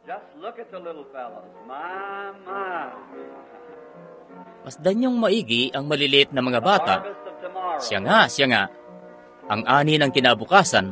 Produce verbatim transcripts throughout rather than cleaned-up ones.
Just look at the little fellows. My, my. Masdan niyong maigi ang maliliit na mga bata. Harvest of tomorrow. Siya nga, siya nga. Ang ani ng kinabukasan.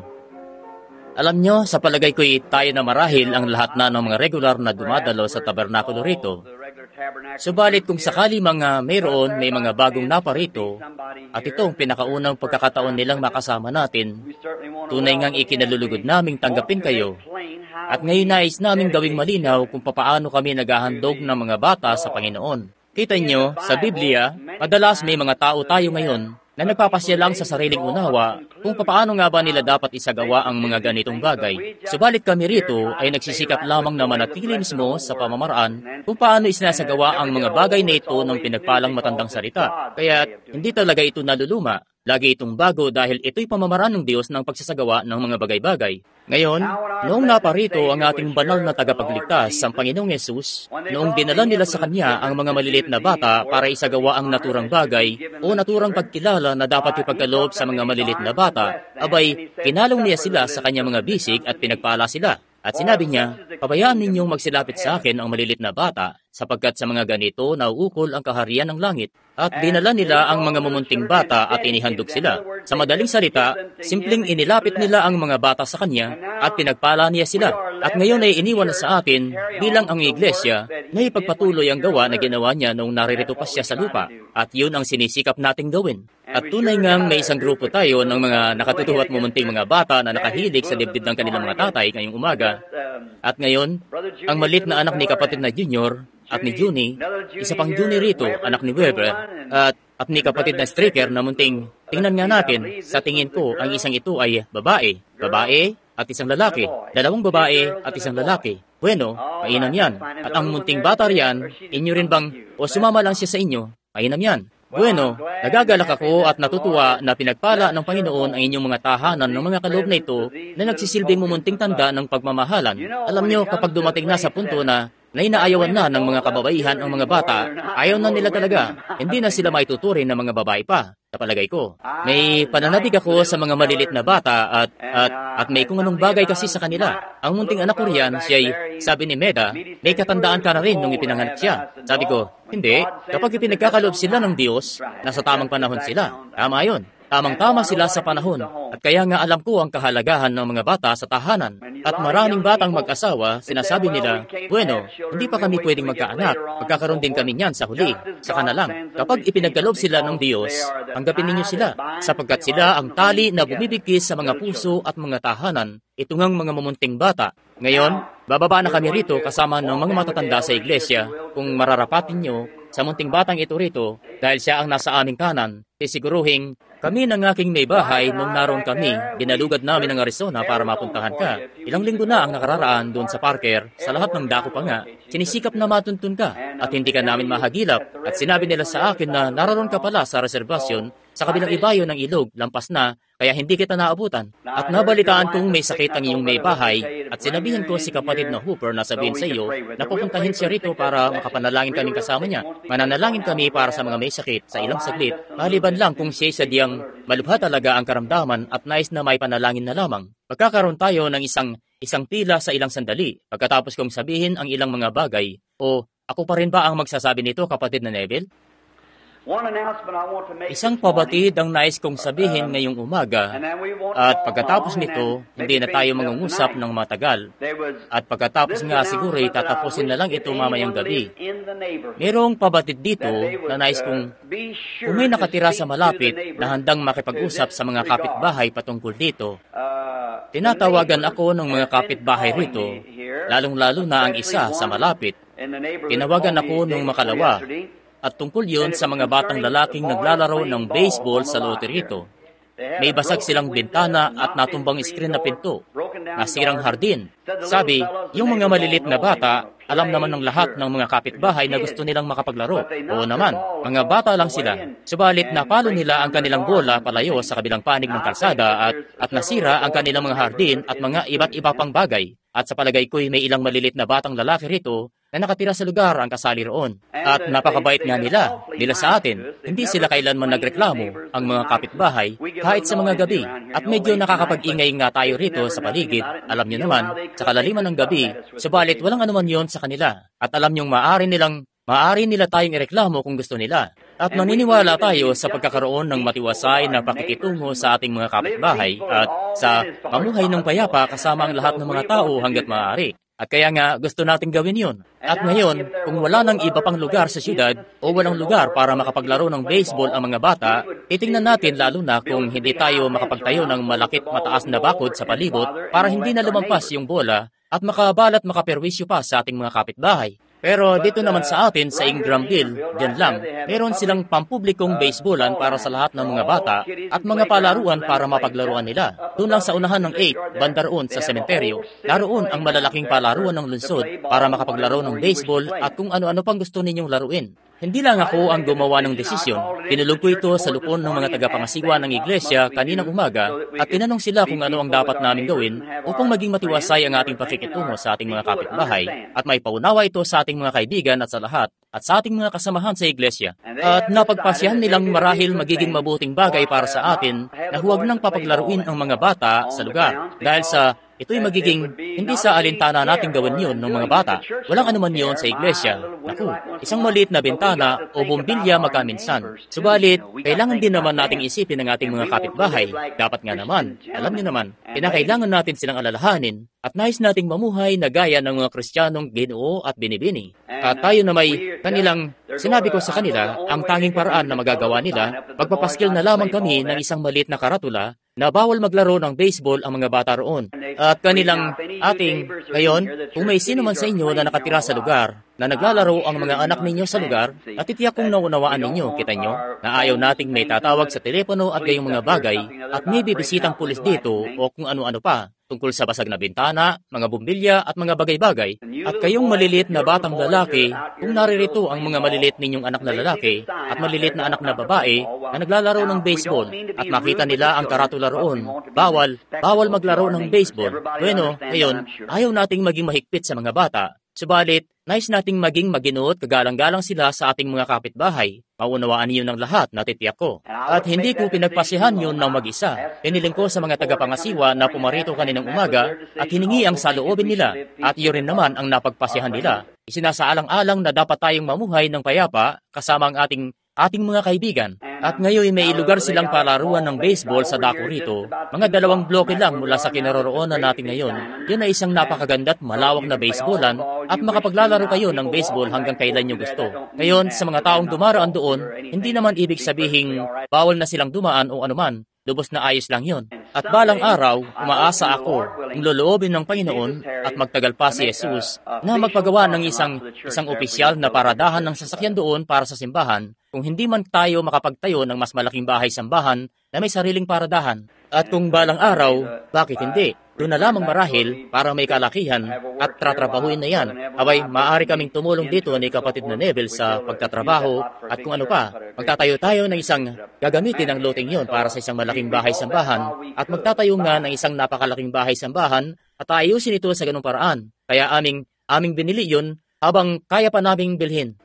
Alam nyo, sa palagay ko'y tayo na marahil ang lahat na ng mga regular na dumadalo sa tabernakulo rito. The regular tabernacle. Subalit kung sakali mga mayroon may mga bagong napa rito, at ito ang pinakaunang pagkakataon nilang makasama natin, We certainly want to tunay ngang ikinalulugod naming tanggapin kayo. At ngayon nais naming gawing malinaw kung papaano kami naghahandog ng mga bata sa Panginoon. Kita nyo, sa Biblia, madalas may mga tao tayo ngayon na nagpapasya lang sa sariling unawa kung papaano nga ba nila dapat isagawa ang mga ganitong bagay. Subalit kami rito ay nagsisikap lamang na manatili mismo sa pamamaraan kung paano isinasagawa ang mga bagay na ito ng pinagpalang matandang salita. Kaya hindi talaga ito naluluma. Lagi itong bago dahil ito'y pamamaraan ng Diyos ng pagsasagawa ng mga bagay-bagay. Ngayon, noong naparito ang ating banal na tagapagligtas, ang Panginoong Yesus, noong dinala nila sa Kanya ang mga maliliit na bata para isagawa ang naturang bagay o naturang pagkilala na dapat ipagkaloob sa mga maliliit na bata, abay, kinalong niya sila sa Kanya mga bisig at pinagpala sila. At sinabi niya, pabayaan ninyong magsilapit sa akin ang malilit na bata, sapagkat sa mga ganito nauukol ang kaharian ng langit. At dinala nila ang mga mumunting bata at inihandog sila. Sa madaling salita, simpleng inilapit nila ang mga bata sa kanya at pinagpala niya sila. At ngayon ay iniwan na sa atin bilang ang iglesia na ipagpatuloy ang gawa na ginawa niya noong naririto pa siya sa lupa. At yun ang sinisikap nating gawin. At tunay ngang may isang grupo tayo ng mga nakatutuwa at mumunting mga bata na nakahilig sa dibdib ng kanilang mga tatay ngayong umaga. At ngayon, ang malit na anak ni kapatid na Junior at ni Juni, isa pang Juni rito, anak ni Weber, at, at ni kapatid na Stricker na munting, tingnan nga natin, sa tingin ko, ang isang ito ay babae. Babae at isang lalaki. Dalawang babae at isang lalaki. Bueno, mainam yan. At ang munting bata riyan, inyo rin bang, o sumama lang siya sa inyo, mainam yan. Bueno, nagagalak ako at natutuwa na pinagpala ng Panginoon ang inyong mga tahanan ng mga kaloob na ito na nagsisilbing mumunting tanda ng pagmamahalan. Alam nyo, kapag dumating na sa punto na na inaayawan na ng mga kababaihan ang mga bata, ayaw na nila talaga. Hindi na sila maituturing na mga babae pa, sa palagay ko. May pananabik ako sa mga malilit na bata at, at, at may kung anong bagay kasi sa kanila. Ang munting anak ko riyan, siya'y, sabi ni Meda, may katandaan ka na rin nung ipinanganak siya. Sabi ko, hindi, kapag ipinagkakaloob sila ng Diyos, nasa tamang panahon sila. Tama yun. Tamang-tama sila sa panahon at kaya nga alam ko ang kahalagahan ng mga bata sa tahanan. At maraming batang mag-asawa, sinasabi nila, bueno, hindi pa kami pwedeng magkaanak, magkakaroon din kami niyan sa huli, saka na lang. Kapag ipinagkaloob sila ng Diyos, tanggapin ninyo sila, sapagkat sila ang tali na bumibigkis sa mga puso at mga tahanan, ito ngang mga mumunting bata. Ngayon, bababa na kami rito kasama ng mga matatanda sa iglesia, kung mararapatin nyo, sa munting batang ito rito, dahil siya ang nasa aming kanan, sisiguruhin, kami ng aking may bahay nung naroon kami, dinalugad namin ng Arizona para mapuntahan ka. Ilang linggo na ang nakararaan doon sa Parker, sa lahat ng dako pa nga, sinisikap na matuntun ka at hindi ka namin mahagilap. At sinabi nila sa akin na naroon ka pala sa reservasyon sa kabilang ibayo ng ilog, lampas na, kaya hindi kita naabutan. At nabalitaan kong may sakit ang iyong may bahay at sinabihan ko si kapatid na Hooper na sabihin sa iyo na pupuntahin siya rito para makapanalangin kaming kasama niya. Mananalangin kami para sa mga may sakit sa ilang saglit, maliban lang kung siya sadyang malubha talaga ang karamdaman at nais na may panalangin na lamang. Pagkakaroon tayo ng isang isang tila sa ilang sandali pagkatapos kong sabihin ang ilang mga bagay. O ako pa rin ba ang magsasabi nito, kapatid na Neville? Isang pabatid ang nais kong sabihin ngayong umaga at pagkatapos nito, hindi na tayo mangungusap ng matagal at pagkatapos nga siguro tatapusin na lang ito mamayang gabi. Merong pabatid dito na nais kong kung may nakatira sa malapit na handang makipag-usap sa mga kapitbahay patungkol dito. Tinatawagan ako ng mga kapitbahay rito, lalong-lalo na ang isa sa malapit. Tinawagan ako nung makalawa. At tungkol yun sa mga batang lalaking naglalaro ng baseball sa lote rito. May basag silang bintana at natumbang screen na pinto. Nasirang hardin. Sabi, yung mga malilit na bata, alam naman ng lahat ng mga kapitbahay na gusto nilang makapaglaro. Oo naman, mga bata lang sila. Subalit napalo nila ang kanilang bola palayo sa kabilang panig ng kalsada at, at nasira ang kanilang mga hardin at mga iba't iba pang bagay. At sa palagay ko'y may ilang malilit na batang lalaki rito na nakatira sa lugar ang kasali roon. At napakabait nga nila, nila sa atin. Hindi sila kailanman nagreklamo, ang mga kapitbahay, kahit sa mga gabi. At medyo nakakapag-ingay nga tayo rito sa paligid, alam nyo naman, sa kalaliman ng gabi, subalit walang anuman yon sa kanila. At alam nyong maaari nilang, maaari nila tayong ireklamo kung gusto nila. At naniniwala tayo sa pagkakaroon ng matiwasay na pakikitungo sa ating mga kapitbahay at sa pamuhay ng payapa kasama ang lahat ng mga tao hanggat maaari. At kaya nga gusto nating gawin yun. At ngayon, kung wala nang iba pang lugar sa siyudad o walang lugar para makapaglaro ng baseball ang mga bata, titingnan natin lalo na kung hindi tayo makapagtayo ng malakit mataas na bakod sa palibot para hindi na lumampas yung bola at makabalat makaperwisyo pa sa ating mga kapitbahay. Pero dito naman sa atin, sa Ingramville, dyan lang, meron silang pampublikong baseballan para sa lahat ng mga bata at mga palaruan para mapaglaruan nila. Doon lang sa unahan ng eight, banda roon sa sementeryo, naroon ang malalaking palaruan ng lungsod para makapaglaro ng baseball at kung ano-ano pang gusto ninyong laruin. Hindi lang ako ang gumawa ng desisyon. Tinulog ko ito sa lupon ng mga tagapangasiwa ng iglesia kaninang umaga at tinanong sila kung ano ang dapat namin gawin upang maging matiwasay ang ating pakikitungo sa ating mga kapitbahay at may paunawa ito sa ating mga kaibigan at sa lahat at sa ating mga kasamahan sa iglesia. At napagpasyahan nilang marahil magiging mabuting bagay para sa atin na huwag nang papaglaruin ang mga bata sa lugar dahil sa ito'y magiging hindi sa alintana nating gawin yun ng mga bata. Walang anuman yun sa iglesia. Naku, isang maliit na bintana o bumbilya magkaminsan. Subalit, kailangan din naman nating isipin ang ating mga kapitbahay. Dapat nga naman, alam niyo naman, pinakailangan natin silang alalahanin at nais nating mamuhay na gaya ng mga Kristiyanong Ginoo at binibini. At tayo na may kanilang, sinabi ko sa kanila, ang tanging paraan na magagawa nila, magpapaskil na lamang kami ng isang maliit na karatula na bawal maglaro ng baseball ang mga bata roon. At kanilang ating, ngayon, kung may sino man sa inyo na nakatira sa lugar, na naglalaro ang mga anak ninyo sa lugar, at itiyak kong naunawaan ninyo, kita nyo, na ayaw nating may tatawag sa telepono at gayong mga bagay, at may bibisitang pulis dito o kung ano-ano pa, tungkol sa basag na bintana, mga bumbilya at mga bagay-bagay. At kayong maliliit na batang lalaki, kung naririto ang mga maliliit ninyong anak na lalaki at maliliit na anak na babae na naglalaro ng baseball at makita nila ang karatula roon, bawal, bawal maglaro ng baseball. Bueno, ngayon, ayaw nating maging mahigpit sa mga bata. Subalit, nais nating maging maginuot kagalang-galang sila sa ating mga kapitbahay. Maunawaan niyo ng lahat, natitiyak ko. At hindi ko pinagpasihan yun ng mag-isa. Piniling ko sa mga tagapangasiwa na pumarito kaninang umaga at hiningi ang saloobin nila. At iyon rin naman ang napagpasihan nila. Isinasaalang-alang na dapat tayong mamuhay ng payapa kasama ang ating ating mga kaibigan. At ngayon may ilugar silang palaruan ng baseball sa dako rito. Mga dalawang bloke lang mula sa kinaroroonan natin ngayon. Yun ay isang napakaganda at malawak na baseballan at makapaglalaro kayo ng baseball hanggang kailan nyo gusto. Ngayon, sa mga taong dumaraan doon, hindi naman ibig sabihing bawal na silang dumaan o anuman. Lubos na ayos lang yon. At balang araw, umaasa ako kung loloobin ng Panginoon at magtagal pa si Jesus na magpagawa ng isang isang opisyal na paradahan ng sasakyan doon para sa simbahan kung hindi man tayo makapagtayo ng mas malaking bahay-sambahan na may sariling paradahan. At kung balang araw, bakit hindi? Doon na lamang marahil para may kalakihan at tratrabahuin na yan. Abay, maaari kaming tumulong dito ni kapatid na Neville sa pagtatrabaho at kung ano pa. Magtatayo tayo ng isang gagamitin ang loting yon para sa isang malaking bahay-sambahan at magtatayo nga ng isang napakalaking bahay-sambahan at ayusin ito sa ganung paraan. Kaya aming, aming binili yon habang kaya pa naming bilhin.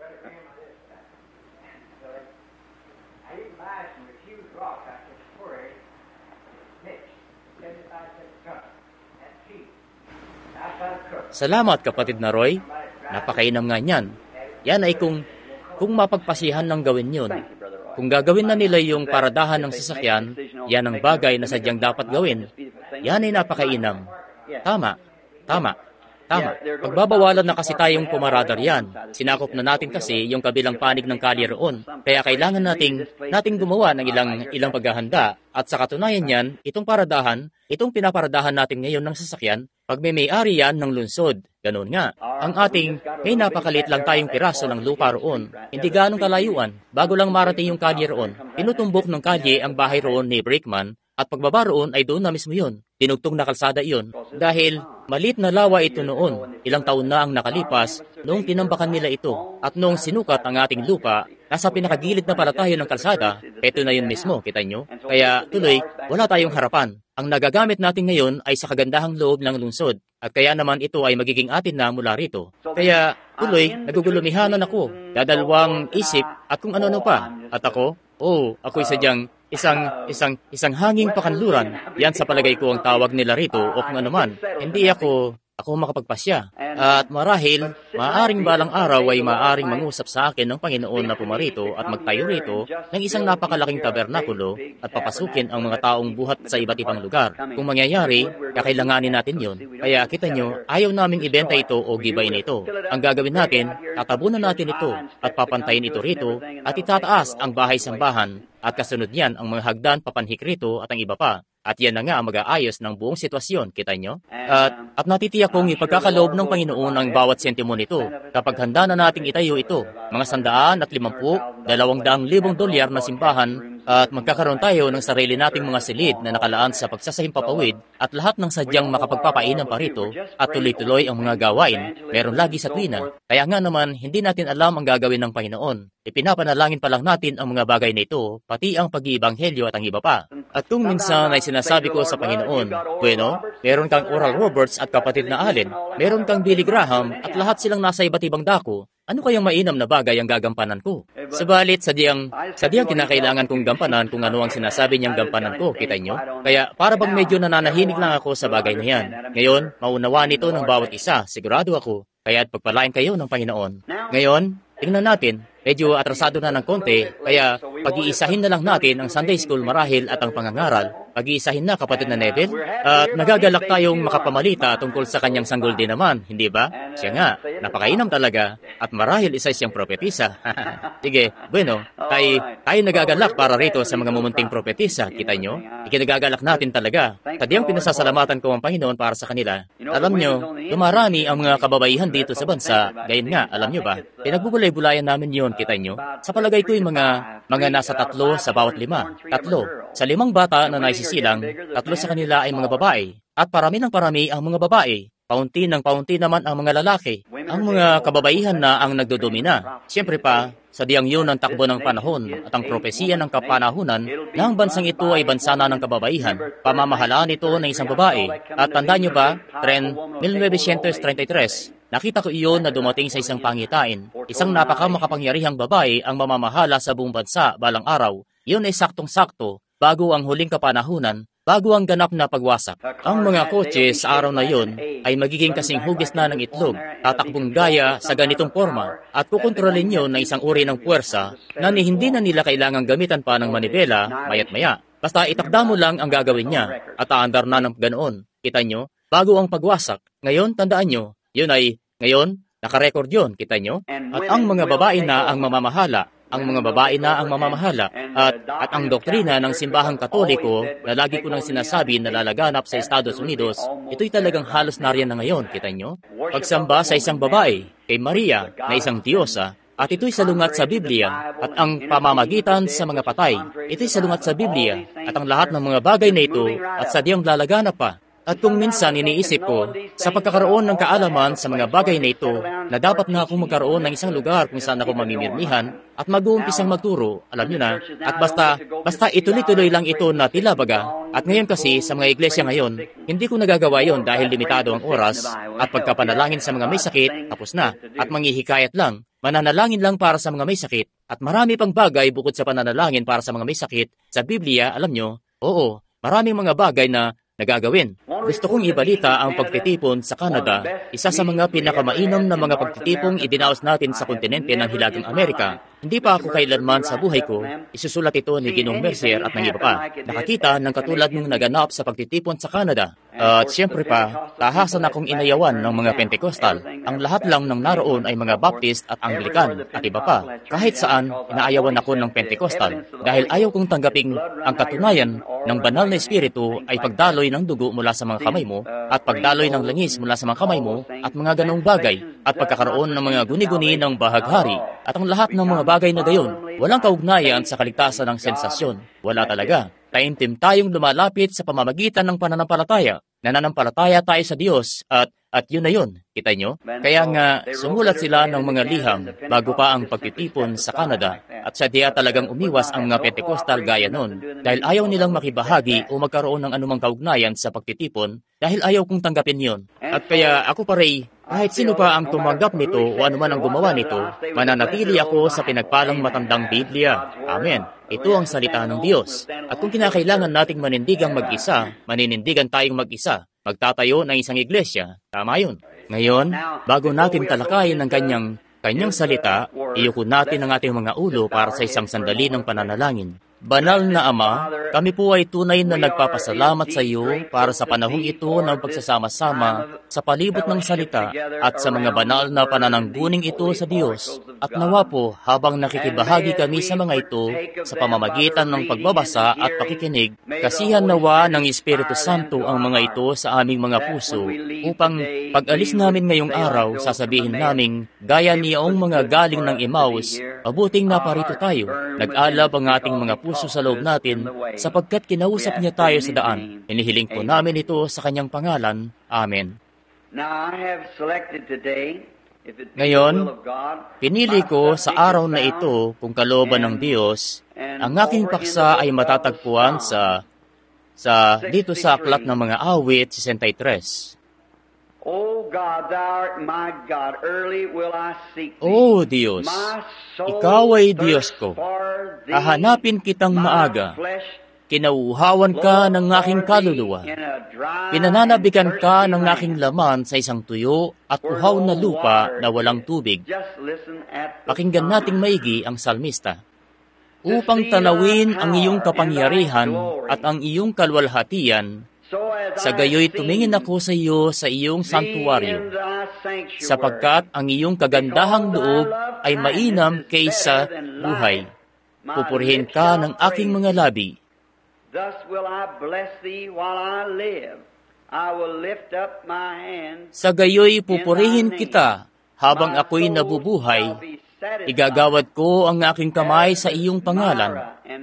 Salamat kapatid na Roy. Napakainam nga niyan. Yan ay kung, kung mapagpasihan ng gawin yun. Kung gagawin na nila yung paradahan ng sasakyan, yan ang bagay na sadyang dapat gawin. Yan ay napakainam. Tama, tama, tama. Pagbabawalan na kasi tayong pumaradar yan. Sinakop na natin kasi yung kabilang panig ng kalye roon. Kaya kailangan nating, nating gumawa ng ilang, ilang paghahanda. At sa katunayan yan, itong paradahan, itong pinaparadahan natin ngayon ng sasakyan, pag may may-ari yan ng lungsod. Ganun nga. Ang ating, may napakalit lang tayong piraso ng lupa roon. Hindi ganong kalayuan. Bago lang marating yung kalye roon, pinutumbok ng kalye ang bahay roon ni Brickman at pagbaba roon ay doon na mismo yun. Tinugtong na kalsada iyon. Dahil malit na lawa ito noon. Ilang taon na ang nakalipas noong tinambakan nila ito. At noong sinukat ang ating lupa, nasa pinakagilid na pala tayo ng kalsada, eto na yun mismo, kita nyo? Kaya tuloy, wala tayong harapan. ang nagagamit natin ngayon ay sa kagandahang loob ng lungsod at kaya naman ito ay magiging atin na mula rito. Kaya tuloy, nagugulumihanan ako, dadalawang isip at kung ano-ano pa. At ako, oh, ako'y sadyang isang isang isang hanging pakanluran. Yan sa palagay ko ang tawag nila rito o kung ano man. Hindi ako ako makapagpasya. At marahil, maaaring balang araw ay maaaring mangusap sa akin ng Panginoon na pumarito at magtayo rito ng isang napakalaking tabernakulo at papasukin ang mga taong buhat sa iba't ibang lugar. Kung mangyayari, kakailanganin natin yon. Kaya kita nyo, ayaw naming ibenta ito o gibayin ito. Ang gagawin natin, tatabunan natin ito at papantayin ito rito at itataas ang bahay-sambahan at kasunod niyan ang mga hagdan papanhik rito at ang iba pa. At yan na nga ang mag-aayos ng buong sitwasyon, kita nyo? At, at natitiyak kong ipagkakaloob ng Panginoon ang bawat sentimo nito kapag handa na nating itayo ito. Mga sandaan at limampu, dalawang daang libong dolyar na simbahan at magkakaroon tayo ng sarili nating mga silid na nakalaan sa pagsasahimpapawid at lahat ng sadyang makapagpapainan pa rito at tuloy-tuloy ang mga gawain, meron lagi sa tuwina. Kaya nga naman, hindi natin alam ang gagawin ng Panginoon. Ipinapanalangin pa lang natin ang mga bagay na ito, pati ang pag-iibanghelyo at ang iba pa. At kung minsan ay sinasabi ko sa Panginoon, bueno, meron kang Oral Roberts at kapatid na Allen, meron kang Billy Graham at lahat silang nasa iba't ibang dako, ano kayang mainam na bagay ang gagampanan ko? Subalit, sadyang, sadyang kinakailangan kong gampanan kung ano ang sinasabi niyang gampanan ko, kita nyo? Kaya para bang medyo nananahimik lang ako sa bagay na yan. Ngayon, maunawaan ito ng bawat isa, sigurado ako. Kaya't pagpalain kayo ng Panginoon. Ngayon, tingnan natin, medyo atrasado na ng konti, kaya pag-iisahin na lang natin ang Sunday School marahil at ang pangangaral. Pag-iisahin na, kapatid na Neville. At nagagalak tayong makapamalita tungkol sa kanyang sanggol din naman, hindi ba? Siya nga, napakainam talaga. At marahil isa siyang propetisa. Sige, bueno, tayo, tayo nagagalak para rito sa mga mumunting propetisa, kita nyo? Ikinagagalak natin talaga. Sadyang pinasasalamatan ko ang Panginoon para sa kanila. Alam nyo, dumarami ang mga kababaihan dito sa bansa. Gayon nga, alam nyo ba? Pinagbubulay-bulayan namin yon, kita nyo? Sa palagay ko yung mga, mga nasa tatlo sa bawat lima. Tatlo. Sa limang bata na naisisilang, tatlo sa kanila ay mga babae. At parami ng parami ang mga babae. Paunti ng paunti naman ang mga lalaki. Ang mga kababaihan na ang nagdodomina. Siyempre pa, sadyang yun ang takbo ng panahon at ang propesiya ng kapanahunan na ang bansang ito ay bansa na ng kababaihan. Pamamahalaan ito ng isang babae. At tandaan nyo ba, Tren nineteen thirty-three, nakita ko iyon na dumating sa isang pangitain. Isang napakamakapangyarihang babae ang mamamahala sa buong bansa balang araw. Iyon ay saktong-sakto bago ang huling kapanahunan, bago ang ganap na pagwasak. Ang mga kotse sa araw na yon ay magiging kasing hugis na ng itlog, tatakbong gaya sa ganitong forma, at kukontrolin nyo ng isang uri ng puwersa na ni hindi na nila kailangang gamitan pa ng manibela mayat maya. Basta itakda mo lang ang gagawin niya at aandar na ng ganoon. Kita nyo? Bago ang pagwasak. Ngayon, tandaan nyo, yun ay, ngayon, nakarecord yun, kita nyo? At ang mga babae na ang mamamahala, ang mga babae na ang mamamahala at, at ang doktrina ng simbahang katoliko na lagi ko nang sinasabi na lalaganap sa Estados Unidos, ito'y talagang halos nariyan na ngayon, kita nyo? Pagsamba sa isang babae, kay Maria, na isang diyosa, at ito'y salungat sa Biblia, at ang pamamagitan sa mga patay, ito'y salungat sa Biblia, at ang lahat ng mga bagay na ito, at sadyang lalaganap pa. At kung minsan iniisip ko, sa pagkakaroon ng kaalaman sa mga bagay na ito, na dapat na akong magkaroon ng isang lugar kung saan ako mamimirmihan at mag-uumpisang magturo, alam nyo na, at basta, basta ituloy-tuloy lang ito na tila baga. At ngayon kasi, sa mga iglesia ngayon, hindi ko nagagawa yon dahil limitado ang oras at pagkapanalangin sa mga may sakit, tapos na, at manghihikayat lang, mananalangin lang para sa mga may sakit, at marami pang bagay bukod sa pananalangin para sa mga may sakit. Sa Biblia, alam nyo, oo, maraming mga bagay na nagagawin. Gusto kong ibalita ang pagtitipon sa Canada, isa sa mga pinakamainam na mga pagtitipong idinaos natin sa kontinente ng Hilagang Amerika. Hindi pa ako kailanman sa buhay ko, isusulat ito ni Ginong Mercier at ng iba pa. Nakakita ng katulad ng naganap sa pagtitipon sa Canada. At siyempre pa, tahasan akong inayawan ng mga Pentecostal. Ang lahat lang ng naroon ay mga Baptist at Anglican at iba pa. Kahit saan, inaayawan ako ng Pentecostal dahil ayaw kong tanggaping ang katunayan ng banal na espiritu ay pagdaloy ng dugo mula sa mga kamay mo at pagdaloy ng langis mula sa mga kamay mo at mga ganong bagay at pagkakaroon ng mga guni-guni ng bahaghari at ang lahat ng mga bagay na gayon. Walang kaugnayan sa kaligtasan ng sensasyon. Wala talaga. Taimtim tayong lumalapit sa pamamagitan ng pananampalataya. Nananampalataya tayo sa Diyos at At yun na yun, kita nyo? Kaya nga, sumulat sila ng mga liham bago pa ang pagtitipon sa Canada. At sadya talagang umiwas ang mga Pentecostal gaya nun dahil ayaw nilang makibahagi o magkaroon ng anumang kaugnayan sa pagtitipon dahil ayaw kong tanggapin yon. At kaya ako pare, kahit sino pa ang tumanggap nito o anuman ang gumawa nito, mananatili ako sa pinagpalang matandang Biblia. Amen. Ito ang salita ng Diyos. At kung kinakailangan nating manindigang mag-isa, maninindigan tayong mag-isa. Magtatayo ng isang iglesia. Tama yun. Ngayon, bago natin talakayin ang kanyang, kanyang salita, iyuko natin ang ating mga ulo para sa isang sandali ng pananalangin. Banal na Ama, kami po ay tunay na nagpapasalamat sa iyo para sa panahong ito ng pagsasama-sama sa palibot ng salita at sa mga banal na pananangguning ito sa Diyos. At nawa po, habang nakikibahagi kami sa mga ito sa pamamagitan ng pagbabasa at pakikinig, kasihan nawa ng Espiritu Santo ang mga ito sa aming mga puso upang pag-alis namin ngayong araw, sasabihin namin, gaya niyaong mga galing ng Emmaus, mabuting naparito tayo, nag-alab ang ating mga puso sa loob natin sapagkat kinausap niya tayo sa daan. Inihiling po namin ito sa kanyang pangalan. Amen. Ngayon, pinili ko sa araw na ito kung kalooban ng Diyos, ang aking paksa ay matatagpuan sa sa dito sa Aklat ng Mga Awit sesentaytres. O God, thou art my God, early will I seek thee. O Diyos, ikaw ay Diyos ko. Hahanapin kitang maaga. Kinauuhawan ka ng aking kaluluwa. Pinananabikan ka ng aking laman sa isang tuyo at uhaw na lupa na walang tubig. Pakinggan nating maigi ang salmista. Upang tanawin ang iyong kapangyarihan at ang iyong kalwalhatian, sa gayoy tumingin ako sa iyo sa iyong santuwaryo, sapagkat ang iyong kagandahang loob ay mainam kaysa buhay. Pupurihin ka ng aking mga labi. Sa gayoy pupurihin kita habang ako'y nabubuhay. Igagawad ko ang aking kamay sa iyong pangalan.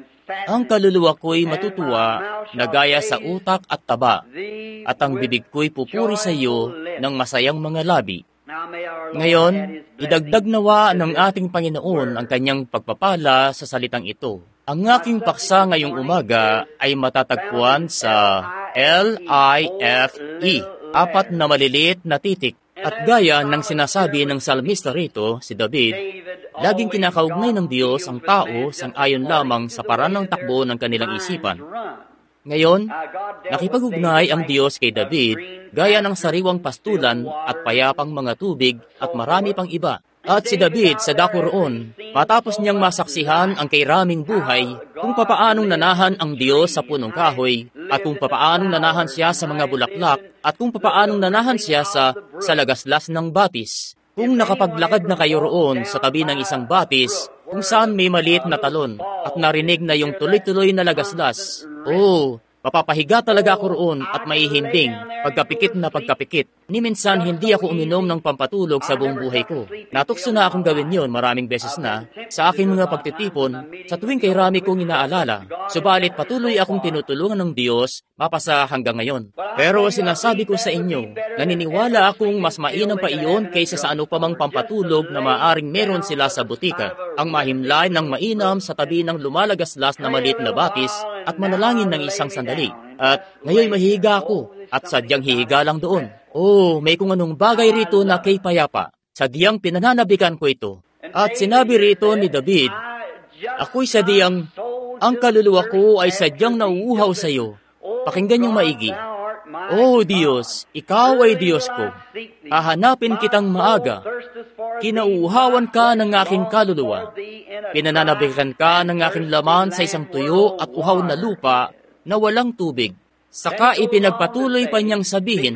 Ang kaluluwa ko'y matutuwa na gaya sa utak at taba, at ang bibig ko'y pupuri sa iyo ng masayang mga labi. Ngayon, idagdag nawa ng ating Panginoon ang kanyang pagpapala sa salitang ito. Ang aking paksa ngayong umaga ay matatagpuan sa L I F E, apat na maliliit na titik. At gaya ng sinasabi ng salmista rito, si David, laging kinakaugnay ng Diyos ang tao sang-ayon lamang sa paraan ng takbo ng kanilang isipan. Ngayon, nakipag-ugnay ang Diyos kay David gaya ng sariwang pastulan at payapang mga tubig at marami pang iba. At si David sa dako roon, matapos niyang masaksihan ang kairaming buhay, kung papaanong nanahan ang Diyos sa punong kahoy, at kung papaanong nanahan siya sa mga bulaklak, at kung papaanong nanahan siya sa, sa lagaslas ng batis. Kung nakapaglakad na kayo roon sa tabi ng isang batis, kung saan may maliit na talon, at narinig na yung tuloy-tuloy na lagaslas, oh, mapapahiga talaga ako roon at maihinding, pagkapikit na pagkapikit. Ni minsan hindi ako uminom ng pampatulog sa buong buhay ko. Natukso na akong gawin yon maraming beses na sa aking mga pagtitipon sa tuwing kay rami kong inaalala. Subalit patuloy akong tinutulungan ng Diyos mapasa hanggang ngayon. Pero sinasabi ko sa inyo, naniniwala akong mas mainam pa iyon kaysa sa ano pa mang pampatulog na maaring meron sila sa butika. Ang mahimlay ng mainam sa tabi ng lumalagaslas na maliit na batis at manalangin ng isang sandali. At ngayon mahihiga ako at sadyang hihiga lang doon. Oh, may kung anong bagay rito na kay payapa. Sadyang pinananabikan ko ito. At sinabi rito ni David, ako'y sadyang, ang kaluluwa ko ay sadyang nauuhaw sa iyo. Pakinggan niyong maigi. Oh Diyos, ikaw ay Diyos ko. Hahanapin kitang maaga. Kinauuhawan ka ng aking kaluluwa. Pinananabikan ka ng aking laman sa isang tuyo at uhaw na lupa na walang tubig. Saka ipinagpatuloy pa niyang sabihin,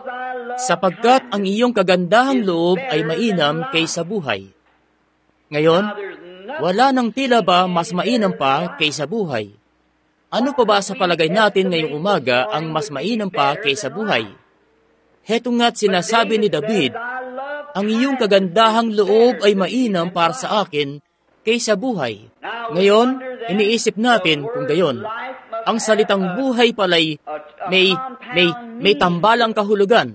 sapagkat ang iyong kagandahang loob ay mainam kaysa buhay. Ngayon, wala nang tila ba mas mainam pa kaysa buhay. Ano pa ba sa palagay natin ngayong umaga ang mas mainam pa kaysa buhay? Heto nga't sinasabi ni David, ang iyong kagandahang loob ay mainam para sa akin kaysa buhay. Ngayon, iniisip natin kung gayon, ang salitang buhay pala'y may, may, may tambalang kahulugan.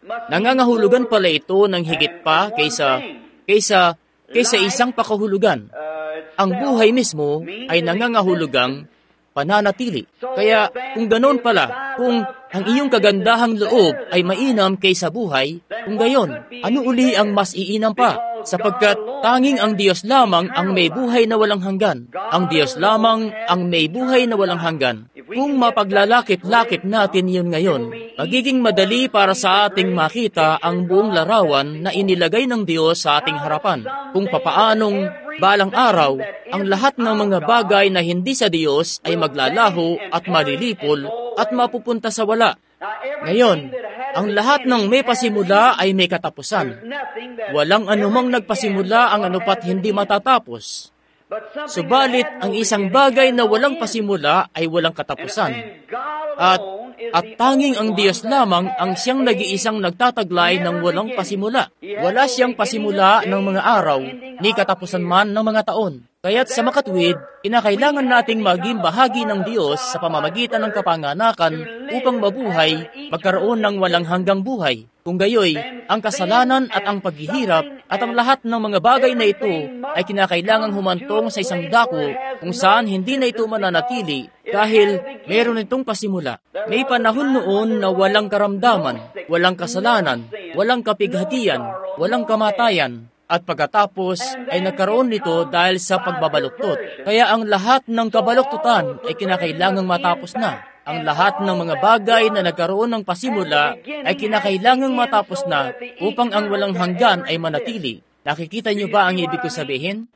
Nangangahulugan pala ito ng higit pa kaysa, kaysa, kaysa isang pakahulugan. Ang buhay mismo ay nangangahulugang pananatili. Kaya kung ganoon pala, kung ang iyong kagandahang loob ay mainam kaysa buhay, kung gayon, ano uli ang mas iinam pa? Sapagkat tanging ang Diyos lamang ang may buhay na walang hanggan. Ang Diyos lamang ang may buhay na walang hanggan. Kung mapaglalakit-lakit natin yun ngayon, magiging madali para sa ating makita ang buong larawan na inilagay ng Diyos sa ating harapan. Kung papaanong balang araw, ang lahat ng mga bagay na hindi sa Diyos ay maglalaho at malilipol at mapupunta sa wala. Ngayon, ang lahat ng may pasimula ay may katapusan. Walang anumang nagpasimula ang anupat hindi matatapos. Subalit, ang isang bagay na walang pasimula ay walang katapusan. At, at tanging ang Diyos lamang ang siyang nag-iisang nagtataglay ng walang pasimula. Wala siyang pasimula ng mga araw, ni katapusan man ng mga taon. Kaya't sa makatwid, kinakailangan nating maging bahagi ng Diyos sa pamamagitan ng kapanganakan upang mabuhay, magkaroon ng walang hanggang buhay. Kung gayoy, ang kasalanan at ang paghihirap at ang lahat ng mga bagay na ito ay kinakailangang humantong sa isang dako kung saan hindi na ito mananatili dahil meron itong pasimula. May panahon noon na walang karamdaman, walang kasalanan, walang kapighatian, walang kamatayan, at pagkatapos ay nagkaroon nito dahil sa pagbabaluktot. Kaya ang lahat ng kabaluktutan ay kinakailangang matapos na. Ang lahat ng mga bagay na nagkaroon ng pasimula ay kinakailangang matapos na upang ang walang hanggan ay manatili. Nakikita niyo ba ang ibig ko sabihin?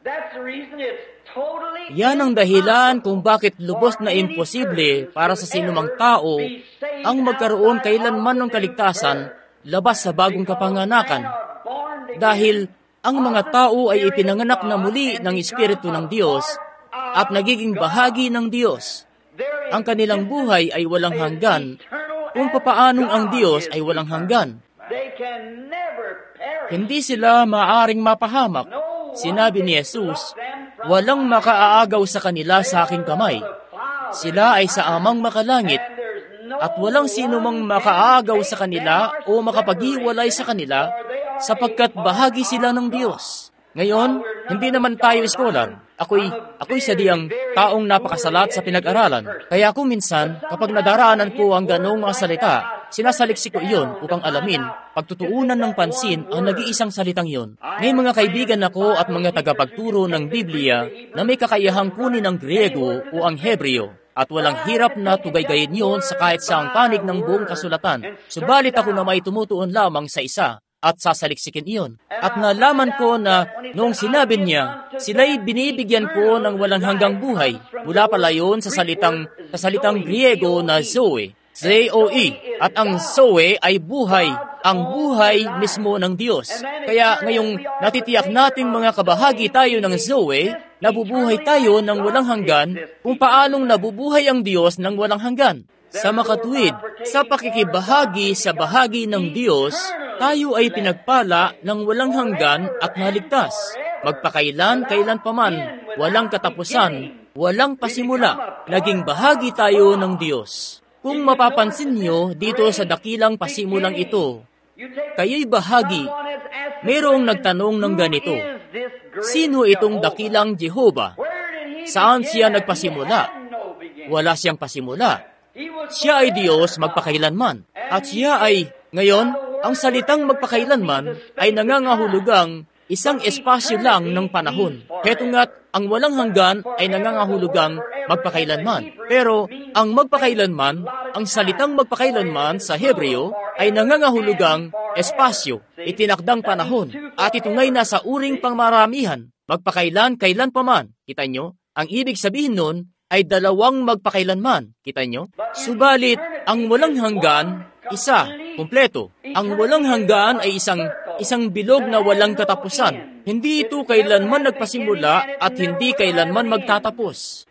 Yan ang dahilan kung bakit lubos na imposible para sa sinumang tao ang magkaroon kailanman ng kaligtasan labas sa bagong kapanganakan. Dahil ang mga tao ay ipinanganak na muli ng Espiritu ng Diyos at nagiging bahagi ng Diyos. Ang kanilang buhay ay walang hanggan kung papaanong ang Diyos ay walang hanggan. Hindi sila maaring mapahamak. Sinabi ni Jesus, walang makaaagaw sa kanila sa aking kamay. Sila ay sa Amang makalangit at walang sino mang makaagaw sa kanila o makapaghiwalay sa kanila sapagkat bahagi sila ng Diyos. Ngayon, hindi naman tayo scholar. Ako'y, ako'y sadyang taong napakasalat sa pinag-aralan. Kaya kung minsan, kapag nadaraanan ko ang ganoong mga salita, sinasaliksik ko iyon upang alamin, pagtutuunan ng pansin ang nag-iisang salitang iyon. May mga kaibigan ako at mga tagapagturo ng Biblia na may kakayahang kunin ang Griego o ang Hebreo. At walang hirap na tugay-gayin yun sa kahit saang panig ng buong kasulatan. Subalit ako na may tumutuon lamang sa isa at sasaliksikin iyon. At nalaman ko na noong sinabi niya, sila'y binibigyan ko ng walang hanggang buhay. Mula pala yun sa salitang, sa salitang Griego na Zoe, Z O E. At ang Zoe ay buhay, ang buhay mismo ng Diyos. Kaya ngayong natitiyak nating mga kabahagi tayo ng Zoe, nabubuhay tayo ng walang hanggan kung paanong nabubuhay ang Diyos ng walang hanggan. Sa makatuwid, sa pakikibahagi sa bahagi ng Diyos, tayo ay pinagpala ng walang hanggan at naligtas. Magpakailan, kailan paman, walang katapusan, walang pasimula, naging bahagi tayo ng Diyos. Kung mapapansin niyo dito sa dakilang pasimulang ito, kayo'y bahagi. Mayroong nagtanong ng ganito, sino itong dakilang Jehovah? Saan siya nagpasimula? Wala siyang pasimula. Siya ay Diyos magpakailanman. At siya ay, ngayon, ang salitang magpakailanman ay nangangahulugang isang espasyo lang ng panahon. Heto nga't ang walang hanggan ay nangangahulugang magpakailanman. Pero ang magpakailanman, ang salitang magpakailanman sa Hebreo ay nangangahulugang espasyo, itinakdang panahon. At ito ngay nasa uring pangmaramihan, magpakailan, kailan paman. Kita nyo? Ang ibig sabihin nun ay dalawang magpakailanman. Kita nyo? Subalit, ang walang hanggan, isa, kumpleto. Ang walang hanggan ay isang isang bilog na walang katapusan. Hindi ito kailanman nagpasimula at hindi kailanman magtatapos.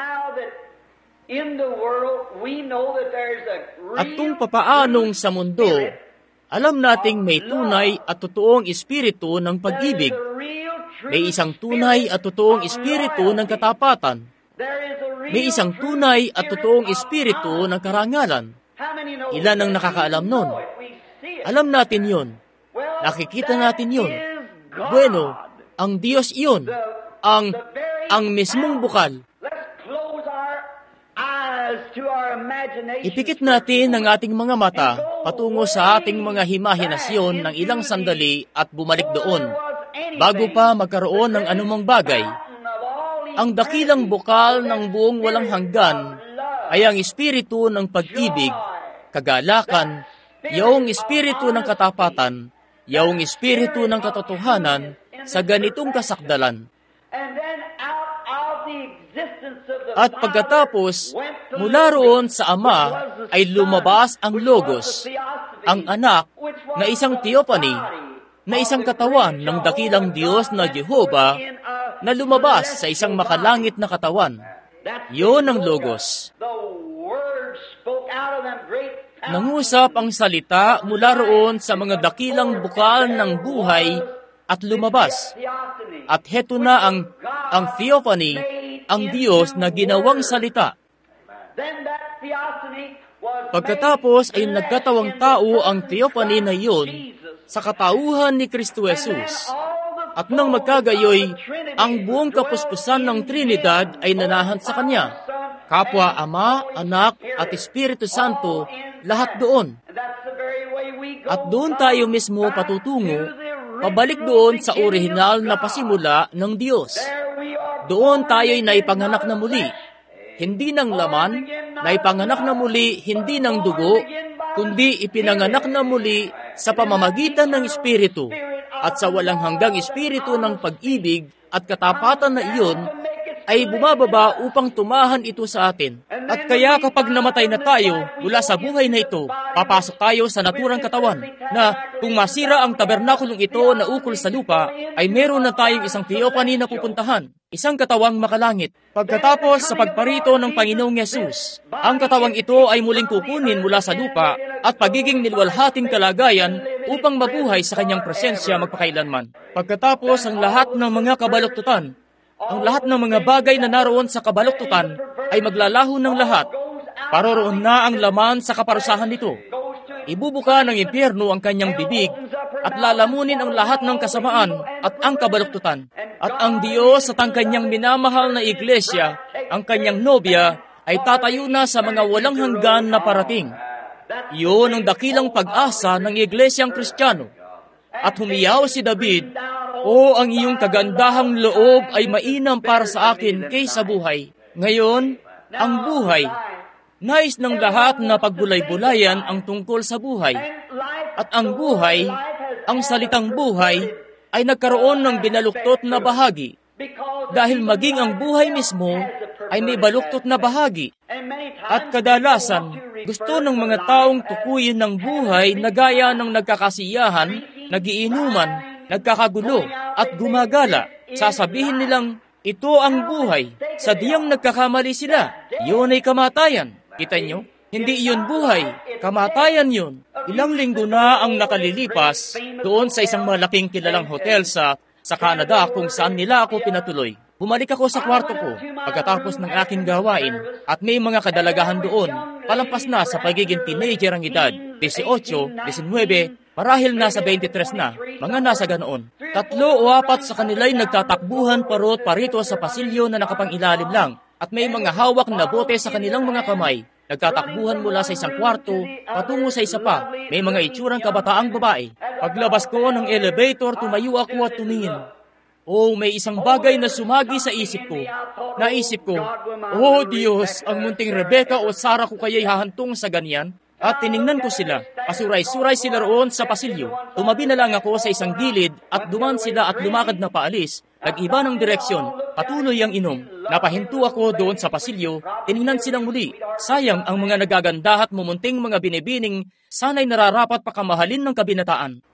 At kung papaanong sa mundo, alam nating may tunay at totoong espiritu ng pag-ibig. May isang tunay at totoong espiritu ng katapatan. May isang tunay at totoong espiritu ng karangalan. Ilan ang nakakaalam nun? Alam natin yun. Nakikita natin yun. Bueno, ang Diyos iyon. Ang, ang mismong bukal. Ipikit natin ang ating mga mata patungo sa ating mga himahinasyon ng ilang sandali at bumalik doon. Bago pa magkaroon ng anumang bagay, ang dakilang bukal ng buong walang hanggan ay ang espiritu ng pag-ibig, kagalakan, yaong espiritu ng katapatan, yaong espiritu ng katotohanan sa ganitong kasakdalan. At pagkatapos, mula roon sa Ama ay lumabas ang Logos, ang anak na isang theophany, na isang katawan ng dakilang Diyos na Jehovah na lumabas sa isang makalangit na katawan. Yun ang Logos. Nangusap ang salita mula roon sa mga dakilang bukal ng buhay at lumabas. At heto na ang, ang theophany, ang Diyos na ginawang salita. Pagkatapos ay nagkatawang tao ang theophany na iyon sa katauhan ni Kristo Jesus. At nang magkagayoy, ang buong kapuspusan ng Trinidad ay nanahan sa Kanya. Kapwa Ama, Anak, at Espiritu Santo, lahat doon. At doon tayo mismo patutungo, pabalik doon sa orihinal na pasimula ng Diyos. Doon tayo'y naipanganak na muli. Hindi ng laman, naipanganak na muli, hindi ng dugo, kundi ipinanganak na muli sa pamamagitan ng Espiritu at sa walang hanggang Espiritu ng pag-ibig at katapatan na iyon ay bumababa upang tumahan ito sa atin. At kaya kapag namatay na tayo mula sa buhay na ito, papasok tayo sa naturang katawan na kung masira ang tabernakulong ito na ukol sa lupa, ay meron na tayong isang theophany na pupuntahan, isang katawang makalangit. Pagkatapos sa pagparito ng Panginoong Yesus, ang katawang ito ay muling kukunin mula sa lupa at pagiging nilwalhating kalagayan upang mabuhay sa kanyang presensya magpakailanman. Pagkatapos ang lahat ng mga kabaluktutan, ang lahat ng mga bagay na naroon sa kabaluktutan ay maglalaho ng lahat. Paroroon na ang laman sa kaparusahan nito. Ibubuka ng impyerno ang kanyang bibig at lalamunin ang lahat ng kasamaan at ang kabaluktutan. At ang Diyos at ang kanyang minamahal na iglesia, ang kanyang nobya, ay tatayo na sa mga walang hanggan na parating. Iyon ang dakilang pag-asa ng iglesyang Kristiyano. At humiyaw si David, "O, ang iyong kagandahang loob ay mainam para sa akin kaysa buhay." Ngayon, ang buhay, nais ng lahat na pagbulay-bulayan ang tungkol sa buhay. At ang buhay, ang salitang buhay, ay nagkaroon ng binaluktot na bahagi. Dahil maging ang buhay mismo ay may baluktot na bahagi. At kadalasan, gusto ng mga taong tukuyin ng buhay na gaya ng nagkakasiyahan, nagiinuman, nagkakagulo, at gumagala. Sasabihin nilang, ito ang buhay. Sa diyang nagkakamali sila, yun ay kamatayan. Kita nyo? Hindi iyon buhay. Kamatayan yun. Ilang linggo na ang nakalilipas doon sa isang malaking kilalang hotel sa sa Canada kung saan nila ako pinatuloy. Bumalik ako sa kwarto ko pagkatapos ng aking gawain at may mga kadalagahan doon. Palampas na sa pagiging teenager ang edad, eighteen, nineteen, marahil nasa twenty-three na, mga nasa ganoon. Tatlo o apat sa kanila'y nagtatakbuhan parot parito sa pasilyo na nakapangilalim lang at may mga hawak na bote sa kanilang mga kamay. Nagtatakbuhan mula sa isang kwarto patungo sa isa pa. May mga itsurang kabataang babae. Paglabas ko ng elevator, tumayo ako at tumingin. Oh, may isang bagay na sumagi sa isip ko. Naisip ko, oh Diyos, ang munting Rebecca o Sarah ko kaya'y hahantong sa ganyan? At tiningnan ko sila. Pasuray-suray sila roon sa pasilyo. Tumabi na lang ako sa isang gilid at duman sila at lumakad na paalis. Nag-iba ng direksyon. Patuloy ang inom. Napahinto ako doon sa pasilyo. Tiningnan silang muli. Sayang ang mga nagaganda at mumunting mga binibining sana'y nararapat pakamahalin ng kabinataan.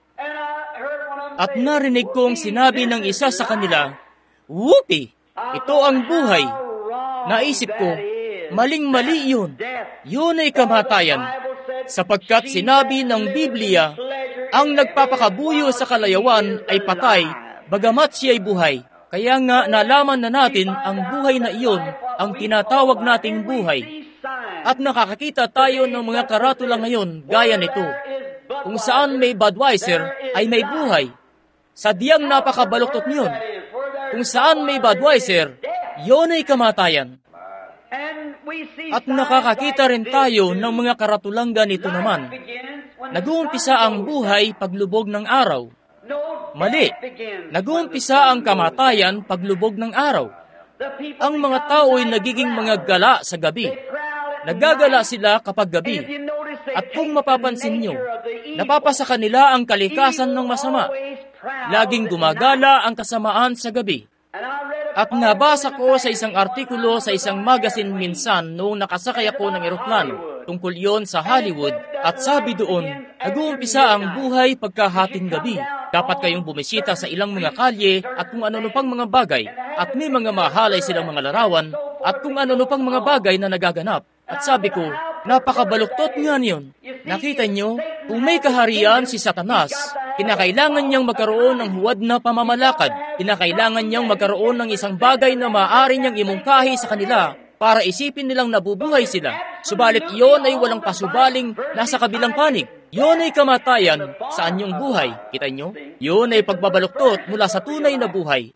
At narinig kong sinabi ng isa sa kanila, "Whoopee! Ito ang buhay." Naisip ko, maling-mali yun. Yun ay kamatayan. Sapagkat sinabi ng Biblia, ang nagpapakabuyo sa kalayawan ay patay, bagamat siya ay buhay. Kaya nga nalaman na natin ang buhay na iyon, ang tinatawag nating buhay. At nakakakita tayo ng mga karatula ngayon gaya nito. Kung saan may Budweiser, ay may buhay. Sadyang napakabaluktot niyon. Kung saan may Budweiser, yun ay kamatayan. At nakakakita rin tayo ng mga karatulang ganito naman. Nag-uumpisa ang buhay paglubog ng araw. Mali. Nag-uumpisa ang kamatayan paglubog ng araw. Ang mga tao ay nagiging mga gala sa gabi. Naggagala sila kapag gabi. At kung mapapansin nyo, napapasa kanila ang kalikasan ng masama. Laging gumagala ang kasamaan sa gabi. At nabasa ko sa isang artikulo sa isang magazine minsan noong nakasakay ako ng eroplano tungkol yon sa Hollywood at sabi doon, nag-uumpisa ang buhay pagkahating gabi. Dapat kayong bumisita sa ilang mga kalye at kung ano-ano pang mga bagay at may mga mahalay silang mga larawan at kung ano-ano pang mga bagay na nagaganap. At sabi ko, napakabaluktot nga niyon. Nakita nyo, kung may kaharian si Satanas, kinakailangan niyang magkaroon ng huwad na pamamalakad. Kinakailangan niyang magkaroon ng isang bagay na maaari niyang imungkahi sa kanila para isipin nilang nabubuhay sila. Subalit iyon ay walang pasubaling nasa kabilang panig. Iyon ay kamatayan sa anyong buhay. Kita nyo? Iyon ay pagbabaluktot mula sa tunay na buhay.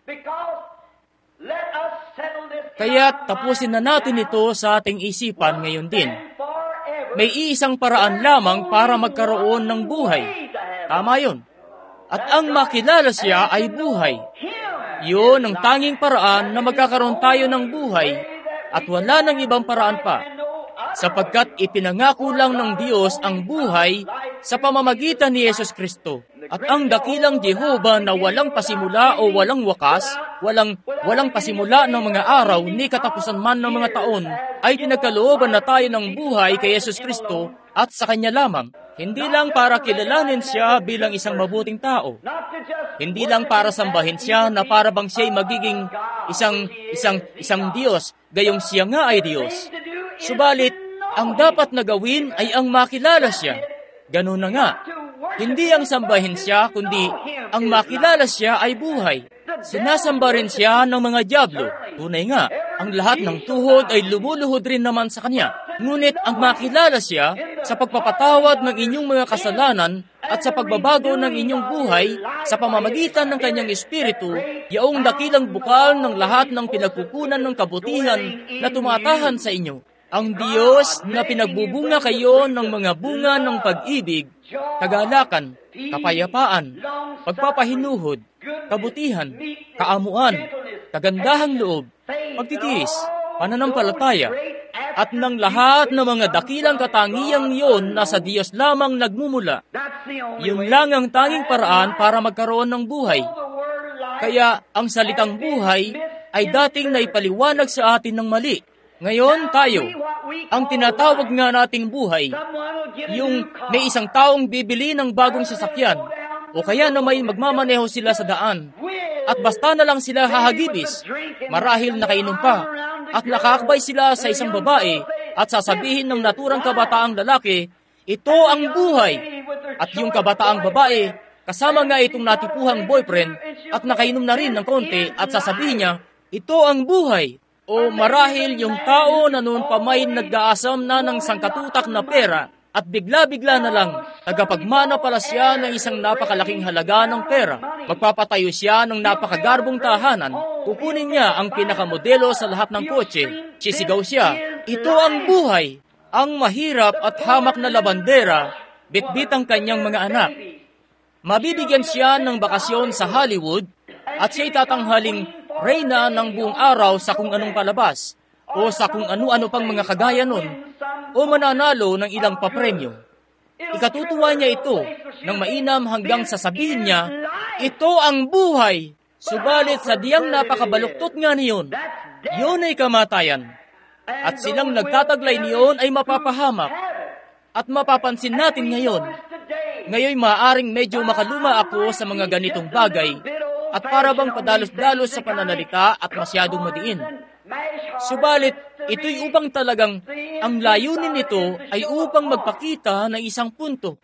Kaya tapusin na natin ito sa ating isipan ngayon din. May iisang paraan lamang para magkaroon ng buhay. Tama yun. At ang makilala siya ay buhay. Yun ang tanging paraan na magkakaroon tayo ng buhay at wala nang ibang paraan pa. Sapagkat ipinangako lang ng Diyos ang buhay sa pamamagitan ni Yesus Kristo. At ang dakilang Jehova na walang pasimula o walang wakas, walang, walang pasimula ng mga araw ni katapusan man ng mga taon, ay pinagkalooban na tayo ng buhay kay Yesus Kristo at sa Kanya lamang. Hindi lang para kilalanin siya bilang isang mabuting tao. Hindi lang para sambahin siya na para bang siya'y magiging isang, isang, isang Diyos, gayong siya nga ay Diyos. Subalit, ang dapat na gawin ay ang makilala siya. Ganun na nga. Hindi ang sambahin siya, kundi ang makilala siya ay buhay. Sinasamba rin siya ng mga dyablo. Tunay nga, ang lahat ng tuhod ay lumuluhod rin naman sa kanya. Ngunit ang makilala siya sa pagpapatawad ng inyong mga kasalanan at sa pagbabago ng inyong buhay sa pamamagitan ng kanyang espiritu, yaong dakilang bukal ng lahat ng pinagkukunan ng kabutihan na tumatahan sa inyo. Ang Diyos na pinagbubunga kayo ng mga bunga ng pag-ibig, kagalakan, kapayapaan, pagpapahinuhod, kabutihan, kaamuan, kagandahang loob, pagtitiis, pananampalataya, at ng lahat ng mga dakilang katangiyang iyon na sa Diyos lamang nagmumula. Yun lang ang tanging paraan para magkaroon ng buhay. Kaya ang salitang buhay ay dating naipaliwanag sa atin ng mali. Ngayon tayo, ang tinatawag nga nating buhay, yung may isang taong bibili ng bagong sasakyan, o kaya na may magmamaneho sila sa daan, at basta na lang sila hahagibis, marahil nakainom pa, at nakakbay sila sa isang babae, at sasabihin ng naturang kabataang lalaki, ito ang buhay, at yung kabataang babae, kasama nga itong natipuhang boyfriend, at nakainom na rin ng konti, at sasabihin niya, ito ang buhay. O marahil yung tao na noon pa may nag-aasam na ng sangkatutak na pera at bigla-bigla na lang tagapagmana pala siya ng isang napakalaking halaga ng pera. Magpapatayo siya ng napakagarbong tahanan. Kukunin niya ang pinakamodelo sa lahat ng kotse. Sisigaw siya, ito ang buhay. Ang mahirap at hamak na labandera, bitbit ang kanyang mga anak. Mabibigyan siya ng bakasyon sa Hollywood at siya'y tatanghaling reyna ng buong araw sa kung anong palabas o sa kung ano-ano pang mga kagaya nun o mananalo ng ilang papremyo. Ikatutuwa niya ito ng mainam hanggang sasabihin niya, ito ang buhay. Subalit sa diyang napakabaluktot nga niyon, yun ay kamatayan. At silang nagtataglay niyon ay mapapahamak. At mapapansin natin ngayon, ngayon maaring medyo makaluma ako sa mga ganitong bagay at para bang padalos-dalos sa pananalita at masyadong madiin. Subalit, ito'y upang talagang ang layunin nito ay upang magpakita ng isang punto.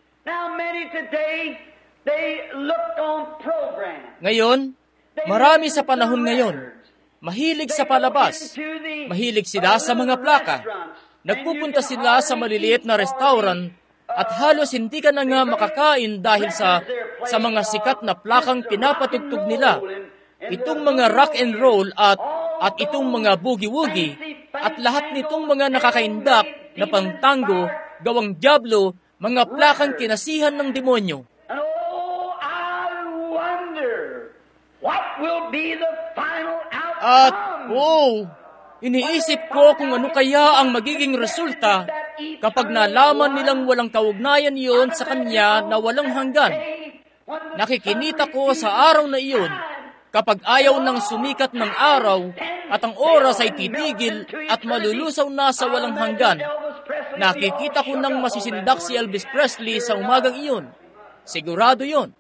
Ngayon, marami sa panahon ngayon, mahilig sa palabas, mahilig sila sa mga plaka, nagpupunta sila sa maliliit na restaurant At halos hindi ka na nga makakain dahil sa sa mga sikat na plakang pinapatugtog nila. Itong mga rock and roll at at itong mga boogie-woogie at lahat nitong mga nakakaindak na pangtango, gawang diablo, mga plakang kinasihan ng demonyo. And oh, I wonder what will be the final At, outcome. oh, iniisip ko kung ano kaya ang magiging resulta kapag nalaman nilang walang kaugnayan iyon sa Kanya na walang hanggan. Nakikinita ko sa araw na iyon, kapag ayaw ng sumikat ng araw at ang oras ay titigil at malulusaw na sa walang hanggan. Nakikita ko nang masisindak si Elvis Presley sa umagang iyon. Sigurado yon.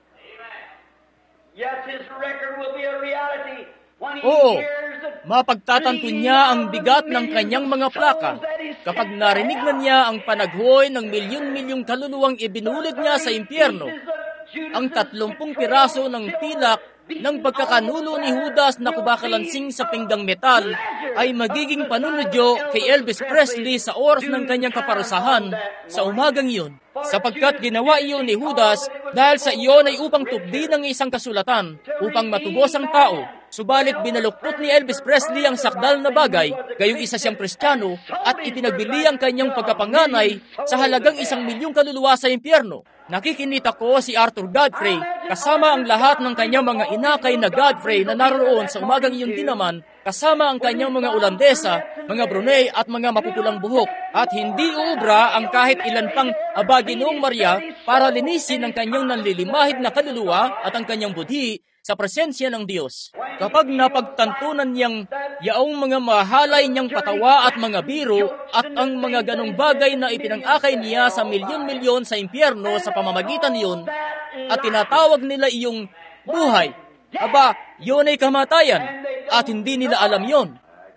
Yes, his record will be a reality. When he Oo, hears the mapagtatanto niya ang bigat ng kanyang mga plaka kapag narinig na niya ang panaghoy ng milyon-milyong kaluluwang ibinulit niya sa impyerno. Ang tatlumpung piraso ng pilak ng pagkakanulo ni Judas na kubakalansing sa pinggang metal ay magiging panunodyo kay Elvis Presley sa oras ng kanyang kaparusahan sa umagang iyon. Sapagkat ginawa iyon ni Judas dahil sa iyon ay upang tubdi ng isang kasulatan, upang matubos ang tao. Subalit binaluktot ni Elvis Presley ang sakdal na bagay, gayong isa siyang Kristiyano, at ipinagbili ang kanyang pagkapanganay sa halagang isang milyong kaluluwa sa impyerno. Nakikinita ko si Arthur Godfrey, kasama ang lahat ng kanyang mga inakay na Godfrey na naroon sa umagang iyon din naman, kasama ang kanyang mga Olandesa, mga Brunei at mga mapupulang buhok. At hindi uubra ang kahit ilan pang Abaginoong Maria para linisin ang kanyang nanlilimahid na kaluluwa at ang kanyang budhi sa presensya ng Diyos. Kapag napagtantunan niyang yaong mga mahalay niyang patawa at mga biro at ang mga ganong bagay na ipinang-akay niya sa milyon-milyon sa impyerno sa pamamagitan niyon at tinatawag nila iyong buhay, aba, yun ay kamatayan at hindi nila alam yon.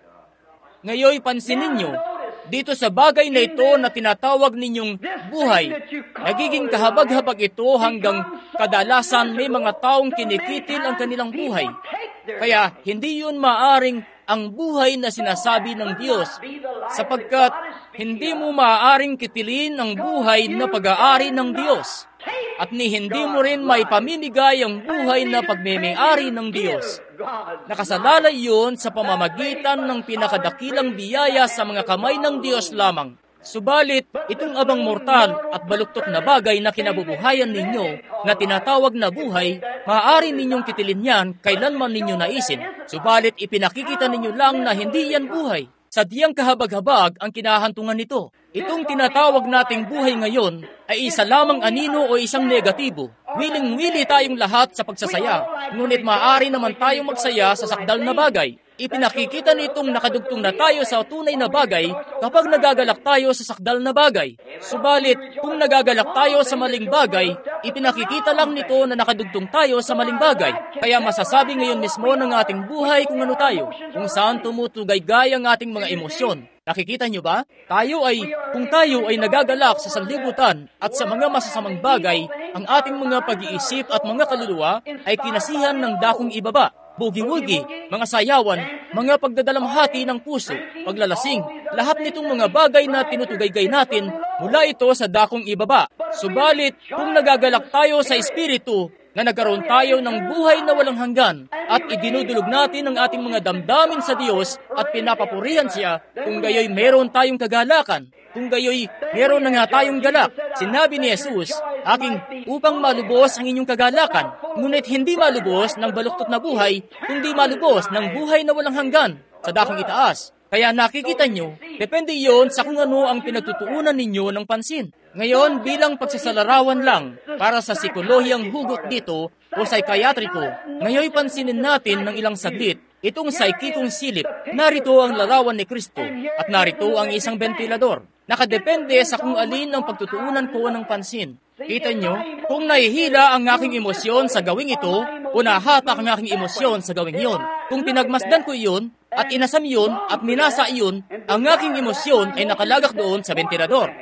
Ngayon, pansinin niyo, dito sa bagay na ito na tinatawag ninyong buhay, nagiging kahabag-habag ito hanggang kadalasan may mga taong kinikitil ang kanilang buhay. Kaya hindi yun maaring ang buhay na sinasabi ng Diyos, sapagkat hindi mo maaaring kitilin ang buhay na pag-aari ng Diyos. At ni hindi mo rin may pamimigay ang buhay na pagmimiyari ng Diyos. Nakasalalay yun sa pamamagitan ng pinakadakilang biyaya sa mga kamay ng Diyos lamang. Subalit, itong abang mortal at baluktot na bagay na kinabubuhayan ninyo na tinatawag na buhay, maaari ninyong kitilin yan kailanman ninyo naisin. Subalit, ipinakikita ninyo lang na hindi yan buhay. Sadyang kahabag-habag ang kinahantungan nito. Itong tinatawag nating buhay ngayon ay isa lamang anino o isang negatibo. Wiling-wili tayong lahat sa pagsasaya, ngunit maaari naman tayong magsaya sa sakdal na bagay. Ipinakikita nitong nakadugtong na tayo sa tunay na bagay kapag nagagalak tayo sa sakdal na bagay. Subalit, kung nagagalak tayo sa maling bagay, ipinakikita lang nito na nakadugtong tayo sa maling bagay. Kaya masasabi ngayon mismo ng ating buhay kung ano tayo, kung saan tumutugay-gay ang ating mga emosyon. Nakikita nyo ba? Tayo ay, kung tayo ay nagagalak sa sanlibutan at sa mga masasamang bagay, ang ating mga pag-iisip at mga kaluluwa ay kinasihan ng dakong ibaba. Bugi-wugi, mga sayawan, mga pagdadalamhati ng puso, paglalasing, lahat nitong mga bagay na tinutugay-gay natin mula ito sa dakong ibaba. Subalit, kung nagagalak tayo sa espiritu, na nagkaroon tayo ng buhay na walang hanggan at idinudulog natin ang ating mga damdamin sa Diyos at pinapapurihan siya, kung gayoy meron tayong kagalakan, kung gayoy meron na nga tayong galak. Sinabi ni Jesus, aking upang malubos ang inyong kagalakan, ngunit hindi malubos ng baluktot na buhay, kundi malubos ng buhay na walang hanggan sa dakong itaas. Kaya nakikita nyo, depende yon sa kung ano ang pinagtutuunan ninyo ng pansin. Ngayon, bilang pagsasalarawan lang para sa psikolohiyang hugot dito o psychiatriko, ngayon pansinin natin ng ilang saglit itong psychikong silip. Narito ang larawan ni Kristo at narito ang isang ventilador. Nakadepende sa kung alin ang pagtutuunan ko ng pansin. Kita nyo, kung nahihila ang aking emosyon sa gawing ito o nahatak ang aking emosyon sa gawing yon, kung pinagmasdan ko iyon at inasam yun at minasa iyon, ang aking emosyon ay nakalagak doon sa ventilador.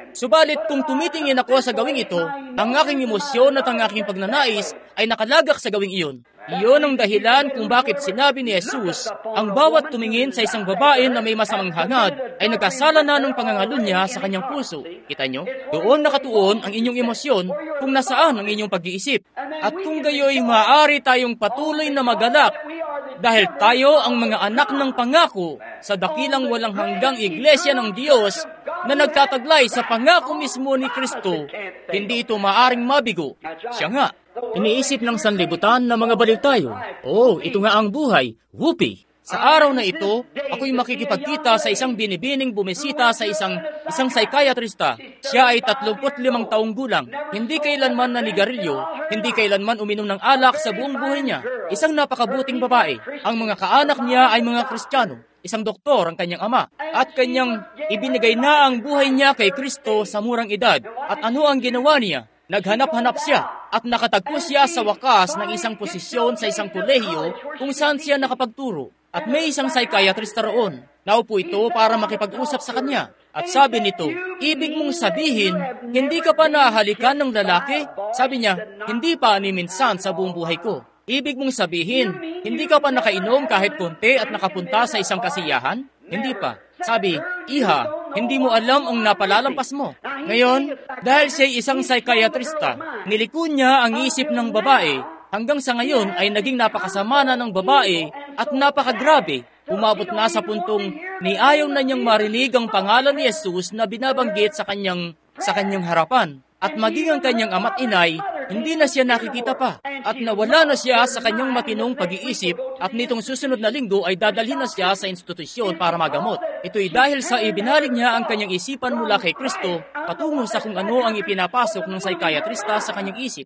Subalit kung tumitingin ako sa gawing ito, ang aking emosyon at ang aking pagnanais ay nakalagak sa gawing iyon. Iyon ang dahilan kung bakit sinabi ni Jesus, ang bawat tumingin sa isang babae na may masamang hangad ay nagkasala na ng pangangalo niya sa kanyang puso. Kita nyo? Doon nakatuon ang inyong emosyon kung nasaan ang inyong pag-iisip. At kung gayoy maaari tayong patuloy na magalak dahil tayo ang mga anak ng pangako sa dakilang walang hanggang iglesia ng Diyos na nagtataglay sa pangako mismo ni Kristo, hindi ito maaring mabigo. Siya nga, iniisip ng sanlibutan na mga baliw tayo. Oo, ito nga ang buhay. Whoopee! Sa araw na ito, ako'y makikipagkita sa isang binibining bumisita sa isang isang psychiatrista. Siya ay tatlumpu't limang taong gulang. Hindi kailanman nanigarilyo, hindi kailanman uminom ng alak sa buong buhay niya. Isang napakabuting babae. Ang mga kaanak niya ay mga Kristiyano. Isang doktor ang kanyang ama. At kanyang ibinigay na ang buhay niya kay Kristo sa murang edad. At ano ang ginawa niya? Naghanap-hanap siya at nakatagpo siya sa wakas ng isang posisyon sa isang kolehiyo kung saan siya nakapagturo. At may isang psychiatrist roon. Naupo ito para makipag-usap sa kanya. At sabi nito, ibig mong sabihin, hindi ka pa nahalikan ng lalaki? Sabi niya, hindi pa ni minsan sa buong buhay ko. Ibig mong sabihin, hindi ka pa nakainom kahit konti at nakapunta sa isang kasiyahan? Hindi pa. Sabi, iha, hindi mo alam ang napalalampas mo. Ngayon, dahil siya isang psychiatrista, niliko niya ang isip ng babae. Hanggang sa ngayon ay naging napakasama na ng babae at napakagrabe. Umabot na sa puntong ni ayaw na niyang marinig ang pangalan ni Jesus na binabanggit sa kanyang sa kanyang harapan. At maging ang kanyang ama't inay, hindi na siya nakikita pa. At nawala na siya sa kanyang matinong pag-iisip at nitong susunod na linggo ay dadalhin na siya sa institusyon para magamot. Ito'y dahil sa ibinalig niya ang kanyang isipan mula kay Kristo patungo sa kung ano ang ipinapasok ng psychiatrista sa kanyang isip.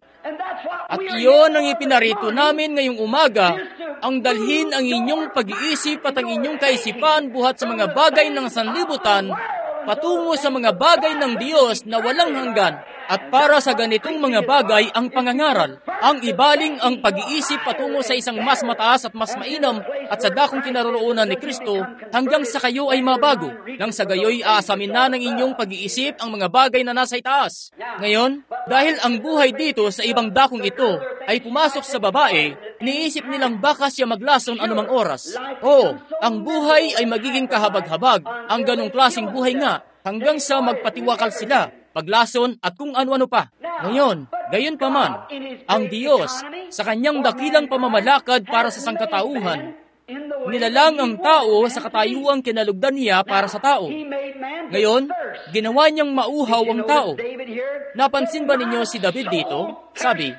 At iyon ang ipinarito namin ngayong umaga, ang dalhin ang inyong pag-iisip at ang inyong kaisipan buhat sa mga bagay ng sanlibutan patungo sa mga bagay ng Diyos na walang hanggan. At para sa ganitong mga bagay ang pangangaral, ang ibaling ang pag-iisip patungo sa isang mas mataas at mas mainam at sa dakong kinaroroonan ni Kristo hanggang sa kayo ay mabago. Nang sa gayoy aasamin na ng inyong pag-iisip ang mga bagay na nasa itaas. Ngayon, dahil ang buhay dito sa ibang dakong ito ay pumasok sa babae, iniisip nilang baka siya maglason anumang oras. Oo, ang buhay ay magiging kahabag-habag, ang ganong klaseng buhay nga, hanggang sa magpatiwakal sila, paglason at kung ano-ano pa. Ngayon, gayon pa man, ang Diyos, sa kanyang dakilang pamamalakad para sa sangkatauhan, nilalang ang tao sa katayuang kinalugdan niya para sa tao. Ngayon, ginawa niyang mauhaw ang tao. Napansin ba ninyo si David dito? Sabi,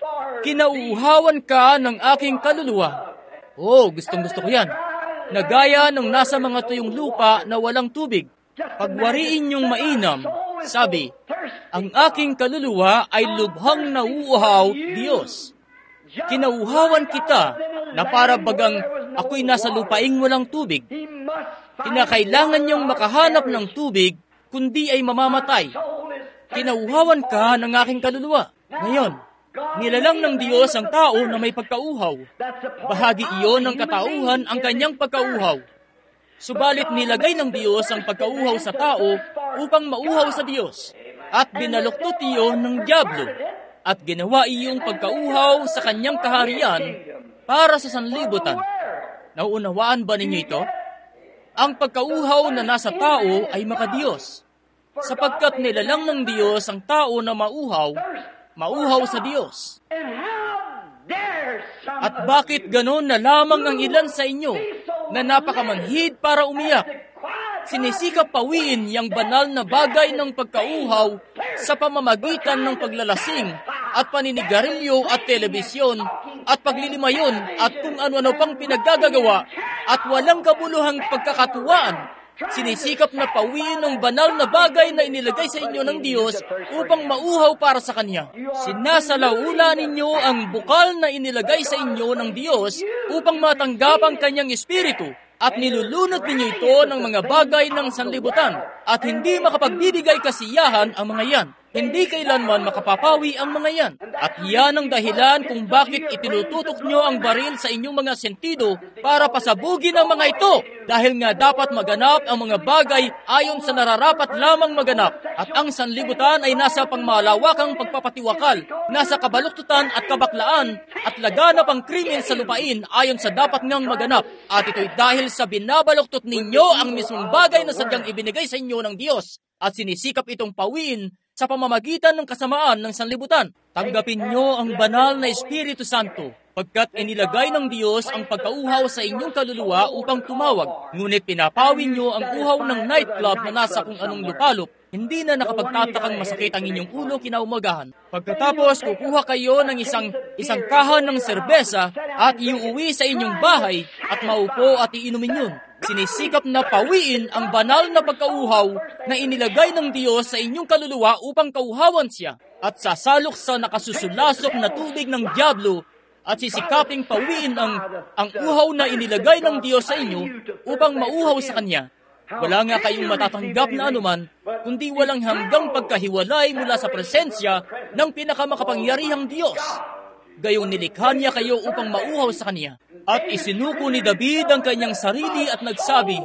kinauuhawan ka ng aking kaluluwa. Oh, gustong-gusto ko yan. Nagaya ng nasa mga tuyong lupa na walang tubig. Pagwariin niyong mainam, sabi, ang aking kaluluwa ay lubhang nauuhaw, Diyos. Kinauhawan kita na para bagang ako'y nasa lupaing walang tubig. Kinakailangan niyong makahanap ng tubig, kundi ay mamamatay. Kinauhawan ka ng aking kaluluwa. Ngayon, nilalang ng Diyos ang tao na may pagkauhaw. Bahagi iyon ng katauhan ang kanyang pagkauhaw. Subalit nilagay ng Diyos ang pagkauhaw sa tao upang mauhaw sa Diyos. At binaluktot iyon ng dyablo. At ginawa iyong pagkauhaw sa kanyang kaharian para sa sanlibutan. Nauunawaan ba ninyo ito? Ang pagkauhaw na nasa tao ay makadiyos. Sapagkat nilalang ng Diyos ang tao na mauhaw, mauhaw sa Diyos. At bakit ganon na lamang ang ilan sa inyo na napakamanhid para umiyak? Sinisikap pawiin yang banal na bagay ng pagkauhaw sa pamamagitan ng paglalasing at paninigarilyo at telebisyon at paglilimayon at kung ano-ano pang pinaggagawa at walang kabuluhang pagkakatuwaan. Sinisikap na pawiin ng banal na bagay na inilagay sa inyo ng Diyos upang mauhaw para sa Kanya. Sinasalaula ninyo ang bukal na inilagay sa inyo ng Diyos upang matanggap ang Kanyang Espiritu at nilulunod ninyo ito ng mga bagay ng sanlibutan at hindi makapagbibigay kasiyahan ang mga yan. Hindi kailanman makapapawi ang mga yan. At yan ang dahilan kung bakit itinututok nyo ang baril sa inyong mga sentido para pasabugin ang mga ito. Dahil nga dapat maganap ang mga bagay ayon sa nararapat lamang maganap. At ang sanlibutan ay nasa pangmalawakang pagpapatiwakal, nasa kabaluktutan at kabaklaan, at laganap ang krimen sa lupain ayon sa dapat ngang maganap. At ito'y dahil sa binabaluktot ninyo ang mismong bagay na sadyang ibinigay sa inyo ng Diyos, at sinisikap itong pawiin sa pamamagitan ng kasamaan ng sanlibutan. Tanggapin nyo ang banal na Espiritu Santo, pagkat inilagay ng Diyos ang pagkauhaw sa inyong kaluluwa upang tumawag. Ngunit pinapawin nyo ang uhaw ng nightclub na nasa kung anong lupalop. Hindi na nakapagtatakang masakit ang inyong ulo kinaumagahan. Pagkatapos, kukuha kayo ng isang isang kahan ng serbesa at iuwi sa inyong bahay at maupo at iinumin yun. Sinisikap na pawiin ang banal na pagkauhaw na inilagay ng Diyos sa inyong kaluluwa upang kauhawan siya, at sasalok sa nakasusulasok na tubig ng dyablo at sisikaping pawiin ang, ang uhaw na inilagay ng Diyos sa inyo upang mauhaw sa Kanya. Wala nga kayong matatanggap na anuman, kundi walang hanggang pagkahiwalay mula sa presensya ng pinakamakapangyarihang Diyos. Gayong nilikha niya kayo upang mauhaw sa Kanya. At isinuko ni David ang kanyang sarili at nagsabi,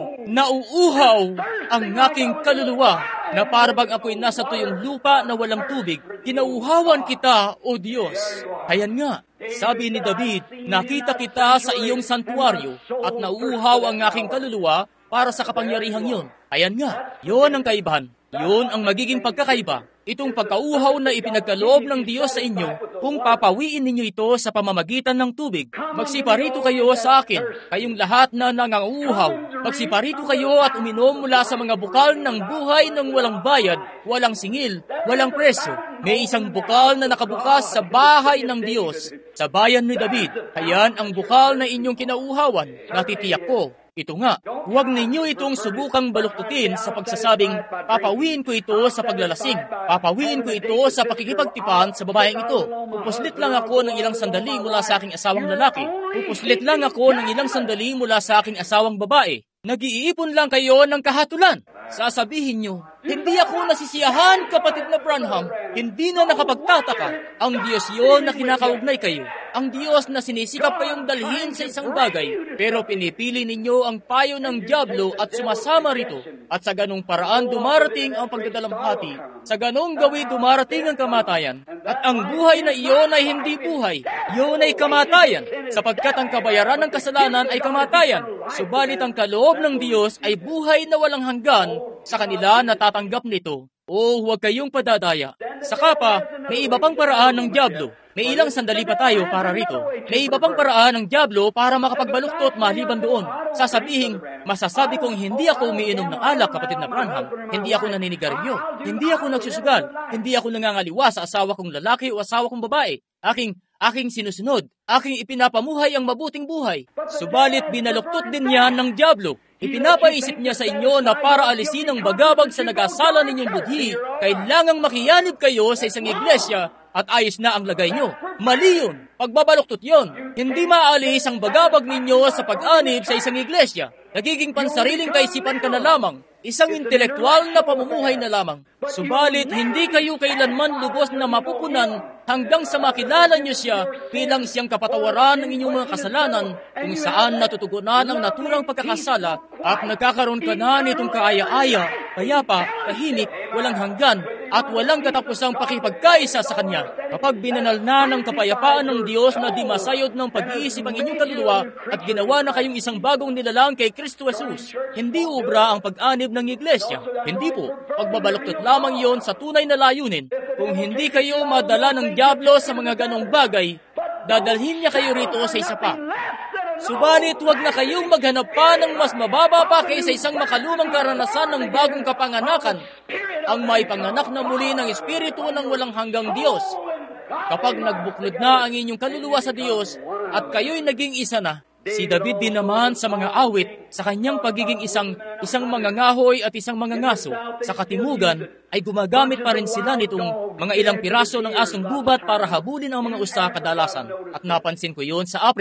nauuhaw ang aking kaluluwa, na parabang ako'y nasa tuyong lupa na walang tubig. Kinauhawan kita, O Diyos. Hayan nga, sabi ni David, nakita kita sa iyong santuaryo at nauuhaw ang aking kaluluwa para sa kapangyarihang yun. Ayan nga, yun ang kaibahan. Yun ang magiging pagkakaiba. Itong pagkauhaw na ipinagkaloob ng Diyos sa inyo, kung papawiin ninyo ito sa pamamagitan ng tubig. Magsiparito kayo sa akin, kayong lahat na nangauuhaw. Magsiparito kayo at uminom mula sa mga bukal ng buhay ng walang bayad, walang singil, walang presyo. May isang bukal na nakabukas sa bahay ng Diyos, sa bayan ni David. Ayan ang bukal na inyong kinauuhawan. Natitiyak ko, ito nga, huwag ninyo itong subukang baluktutin sa pagsasabing, papawiin ko ito sa paglalasing, papawiin ko ito sa pakikipagtipan sa babaeng ito. Pupuslit lang ako ng ilang sandali mula sa aking asawang lalaki. Pupuslit lang ako ng ilang sandali mula sa aking asawang babae. Nag-iipon lang kayo ng kahatulan. Sasabihin nyo, hindi ako nasisiyahan, kapatid na Branham. Hindi na nakapagtataka. Ang Diyos yun na kinakaugnay kayo. Ang Diyos na sinisikap kayong dalhin sa isang bagay, pero pinipili ninyo ang payo ng dyablo at sumasama rito. At sa ganong paraan dumarating ang pagdadalamhati. Sa ganong gawi dumarating ang kamatayan. At ang buhay na iyon ay hindi buhay. Iyon ay kamatayan, sapagkat ang kabayaran ng kasalanan ay kamatayan. Subalit ang kaloob ng Diyos ay buhay na walang hanggan sa kanila na tatanggap nito. O huwag kayong padadaya. Saka pa, may iba pang paraan ng dyablo. May ilang sandali pa tayo para rito. May iba pang paraan ng dyablo para makapagbaluktot maliban doon. Sasabihin, masasabi kong hindi ako umiinom ng alak, kapatid na Branham. Hindi ako naninigarilyo. Hindi ako nagsusugal. Hindi ako nangangaliwa sa asawa kong lalaki o asawa kong babae. Aking, aking sinusunod. Aking ipinapamuhay ang mabuting buhay. Subalit binaluktot din yan ng dyablo. Ipinapaisip niya sa inyo na para alisin ang bagabag sa nagasala ninyong budhi, kailangang makiyanib kayo sa isang iglesia at ayos na ang lagay nyo. Mali yun. Pagbabaluktot yun. Hindi maalis ang bagabag ninyo sa pag-anib sa isang iglesia. Nagiging pansariling kaisipan ka na lamang. Isang intelektual na pamumuhay na lamang. Subalit, hindi kayo kailanman lubos na mapupunan hanggang sa makilala niyo siya bilang siyang kapatawaran ng inyong mga kasalanan, kung saan natutugunan ang naturang pagkakasala at nagkakaroon ka na nitong kaaya-aya, payapa, tahimik, walang hanggan, at walang katapusang pakipagkaisa sa Kanya. Kapag binanal na ng kapayapaan ng Diyos na di masayod ng pag-iisip ang inyong kaluluwa at ginawa na kayong isang bagong nilalang kay Kristo Jesus, hindi ubra ang pag-anib ng iglesia. Hindi po. Pagbabaluktot lamang yon sa tunay na layunin. Kung hindi kayo madala ng dyablo sa mga ganong bagay, dadalhin niya kayo rito sa isa pa. Subalit, huwag na kayong maghanap pa ng mas mababa pa kaysa isang makalumang karanasan ng bagong kapanganakan, ang may panganak na muli ng Espiritu ng walang hanggang Diyos. Kapag nagbuklod na ang inyong kaluluwa sa Diyos at kayo'y naging isa na, si David din naman sa mga awit, sa kanyang pagiging isang isang mangangahoy at isang mangangaso, sa katimugan ay gumagamit pa rin sila nitong mga ilang piraso ng asong gubat para habulin ang mga usa kadalasan. At napansin ko yun sa Afrika.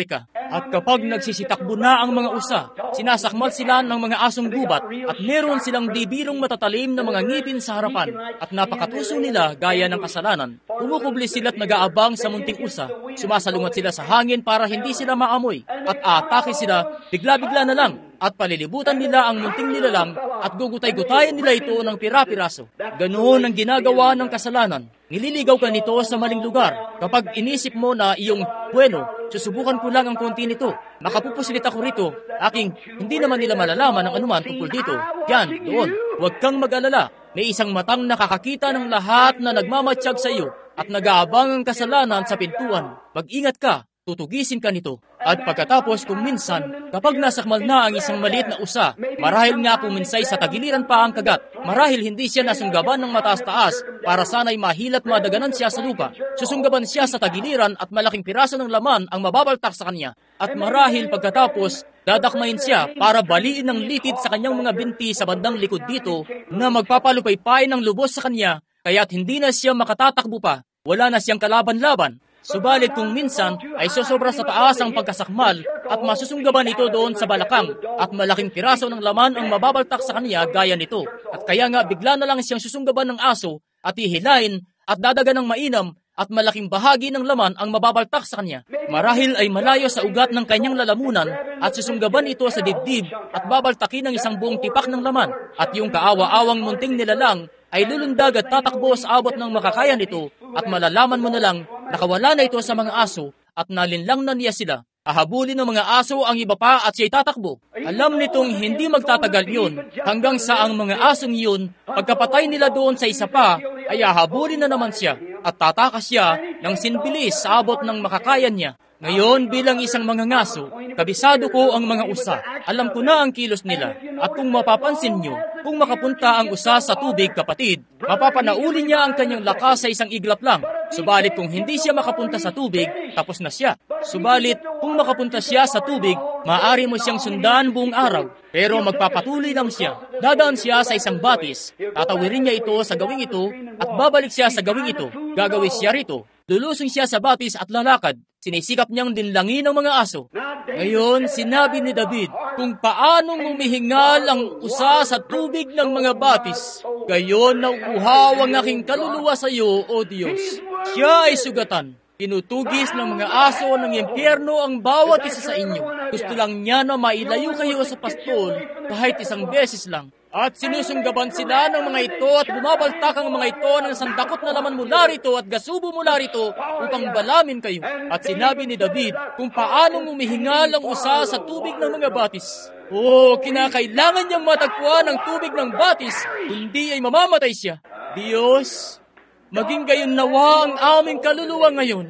At kapag nagsisitakbo na ang mga usa, sinasakmal sila ng mga asong gubat at meron silang bibirong matatalim na mga ngipin sa harapan at napakatuso nila gaya ng kasalanan. Kumukubli sila at nag-aabang sa munting usa. Sumasalungat sila sa hangin para hindi sila maamoy at aatake sila bigla-bigla na lang at palilibutan nila ang munting nilalang at gugutay-gutayan nila ito ng pira-piraso. Ganoon ang ginagawa ng kasalanan. Nililigaw ka nito sa maling lugar. Kapag inisip mo na iyong, bueno, susubukan ko lang ang konti nito. Makapupusilit ako rito. Aking, hindi naman nila malalaman ang anuman tungkol dito. Yan, doon. Huwag kang mag-alala. May isang matang nakakakita ng lahat na nagmamatsyag sa iyo at nag-aabang ang kasalanan sa pintuan. Mag-ingat ka. Tutugisin ka nito. At pagkatapos kung minsan, kapag nasakmal na ang isang maliit na usa, marahil nga puminsay sa tagiliran pa ang kagat, marahil hindi siya nasunggaban ng mataas-taas para sana'y mahilat madaganan siya sa lupa. Susunggaban siya sa tagiliran at malaking piraso ng laman ang mababaltak sa kanya. At marahil pagkatapos, dadakmain siya para baliin ng litid sa kanyang mga binti sa bandang likod dito na magpapalupaypay ng lubos sa kanya, kaya't hindi na siya makatatakbo pa. Wala na siyang kalaban-laban. Subalit kung minsan ay sosobra sa taas ang pagkasakmal at masusunggaban ito doon sa balakang at malaking piraso ng laman ang mababaltak sa kanya gaya nito. At kaya nga bigla na lang siyang susunggaban ng aso at ihilain at dadagan ng mainam at malaking bahagi ng laman ang mababaltak sa kanya. Marahil ay malayo sa ugat ng kanyang lalamunan at susunggaban ito sa dibdib at babaltakin ng isang buong tipak ng laman. At yung kaawa-awang munting nilalang ay lulundag at tatakbo sa abot ng makakaya nito at malalaman mo na lang nakawala na ito sa mga aso at nalinlang na niya sila. Ahabulin ng mga aso ang iba pa at siya'y tatakbo. Alam nitong hindi magtatagal yun hanggang sa ang mga asong yun, pagkapatay nila doon sa isa pa, ay ahabulin na naman siya at tatakas siya ng sinbilis sa abot ng makakaya niya. Ngayon, bilang isang mangangaso, kabisado ko ang mga usa. Alam ko na ang kilos nila. At kung mapapansin nyo, kung makapunta ang usa sa tubig, kapatid, mapapanauli niya ang kanyang lakas sa isang iglap lang. Subalit kung hindi siya makapunta sa tubig, tapos na siya. Subalit kung makapunta siya sa tubig, maaari mo siyang sundan buong araw. Pero magpapatuloy lang siya. Dadaan siya sa isang batis. Tatawirin niya ito sa gawing ito at babalik siya sa gawing ito. Gagawin siya rito. Lulusong siya sa batis at lalakad. Sinisikap niyang dinlangin ng mga aso. Ngayon, sinabi ni David kung paanong humihingal ang usa sa tubig ng mga batis. Gayon nauuhaw ang aking kaluluwa sa iyo, O Diyos. Siya ay sugatan. Pinutugis ng mga aso ng impyerno ang bawat isa sa inyo. Gusto lang niya na mailayo kayo sa pastol kahit isang beses lang. At sinusunggaban sila ng mga ito at bumabaltak ang mga ito ng sandakot na laman mula rito at gasubo mula rito upang balamin kayo. At sinabi ni David kung paanong humihingal ang usa sa tubig ng mga batis. Oh, kinakailangan niyang matagpuan ang tubig ng batis, kundi ay mamamatay siya. Diyos, maging gayon nawa ang aming kaluluwa ngayon.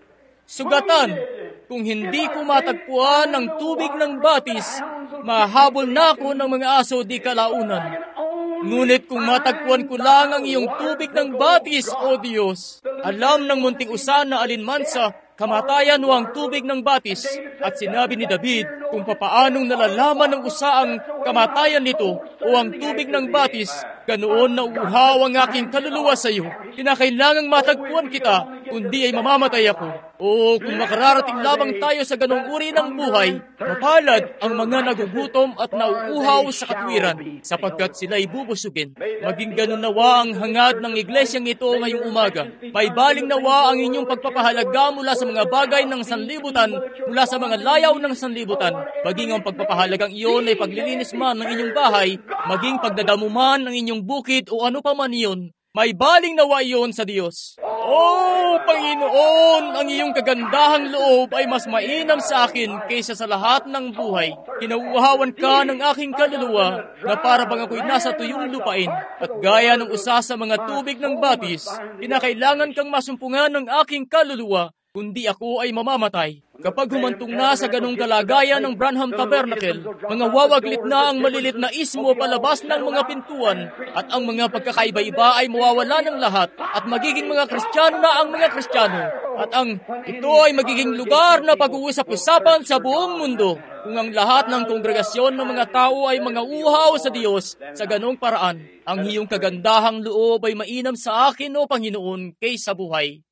Sugatan, kung hindi ko matagpuan ang tubig ng batis, mahabol na ako ng mga aso di kalaunan. Ngunit kung matagpuan ko lang ang iyong tubig ng batis, O Diyos, alam ng munting usa na alinmansa, kamatayan o ang tubig ng batis. At sinabi ni David kung papaanong nalalaman ng usa ang kamatayan nito o ang tubig ng batis, ganoon na uhaw ang aking kaluluwa sa iyo. Kinakailangang matagpuan kita, kundi ay mamamatay ako. O kung makararating labang tayo sa ganong uri ng buhay, mapalad ang mga nagugutom at nauuhaw sa katwiran, sapagkat sila'y bubusugin. Maging ganon nawa ang hangad ng iglesyang ito ngayong umaga. Paibaling nawa ang inyong pagpapahalaga mula sa mga bagay ng sanlibutan, mula sa mga layaw ng sanlibutan. Maging ang pagpapahalagang iyon ay paglilinis man ng inyong bahay, maging pagdadamo man ng inyong bukid o ano pa man iyon. May baling nawa iyon sa Diyos. Oh, Panginoon, ang iyong kagandahang loob ay mas mainam sa akin kaysa sa lahat ng buhay. Kinauuhawan ka ng aking kaluluwa na para bang ako'y nasa tuyong lupain. At gaya ng usa sa mga tubig ng batis, kinakailangan kang masumpungan ng aking kaluluwa, kundi ako ay mamamatay. Kapag humantong na sa ganong kalagayan ng Branham Tabernacle, mga wawaglit na ang malilit na ismo palabas ng mga pintuan at ang mga pagkakaiba-iba ay mawawala ng lahat at magiging mga Kristiyano na ang mga Kristiyano. At ang ito ay magiging lugar na pag-uusap-usapan sa buong mundo kung ang lahat ng kongregasyon ng mga tao ay mga uhaw sa Diyos sa ganong paraan. Ang iyong kagandahang loob ay mainam sa akin, O Panginoon, kaysa buhay.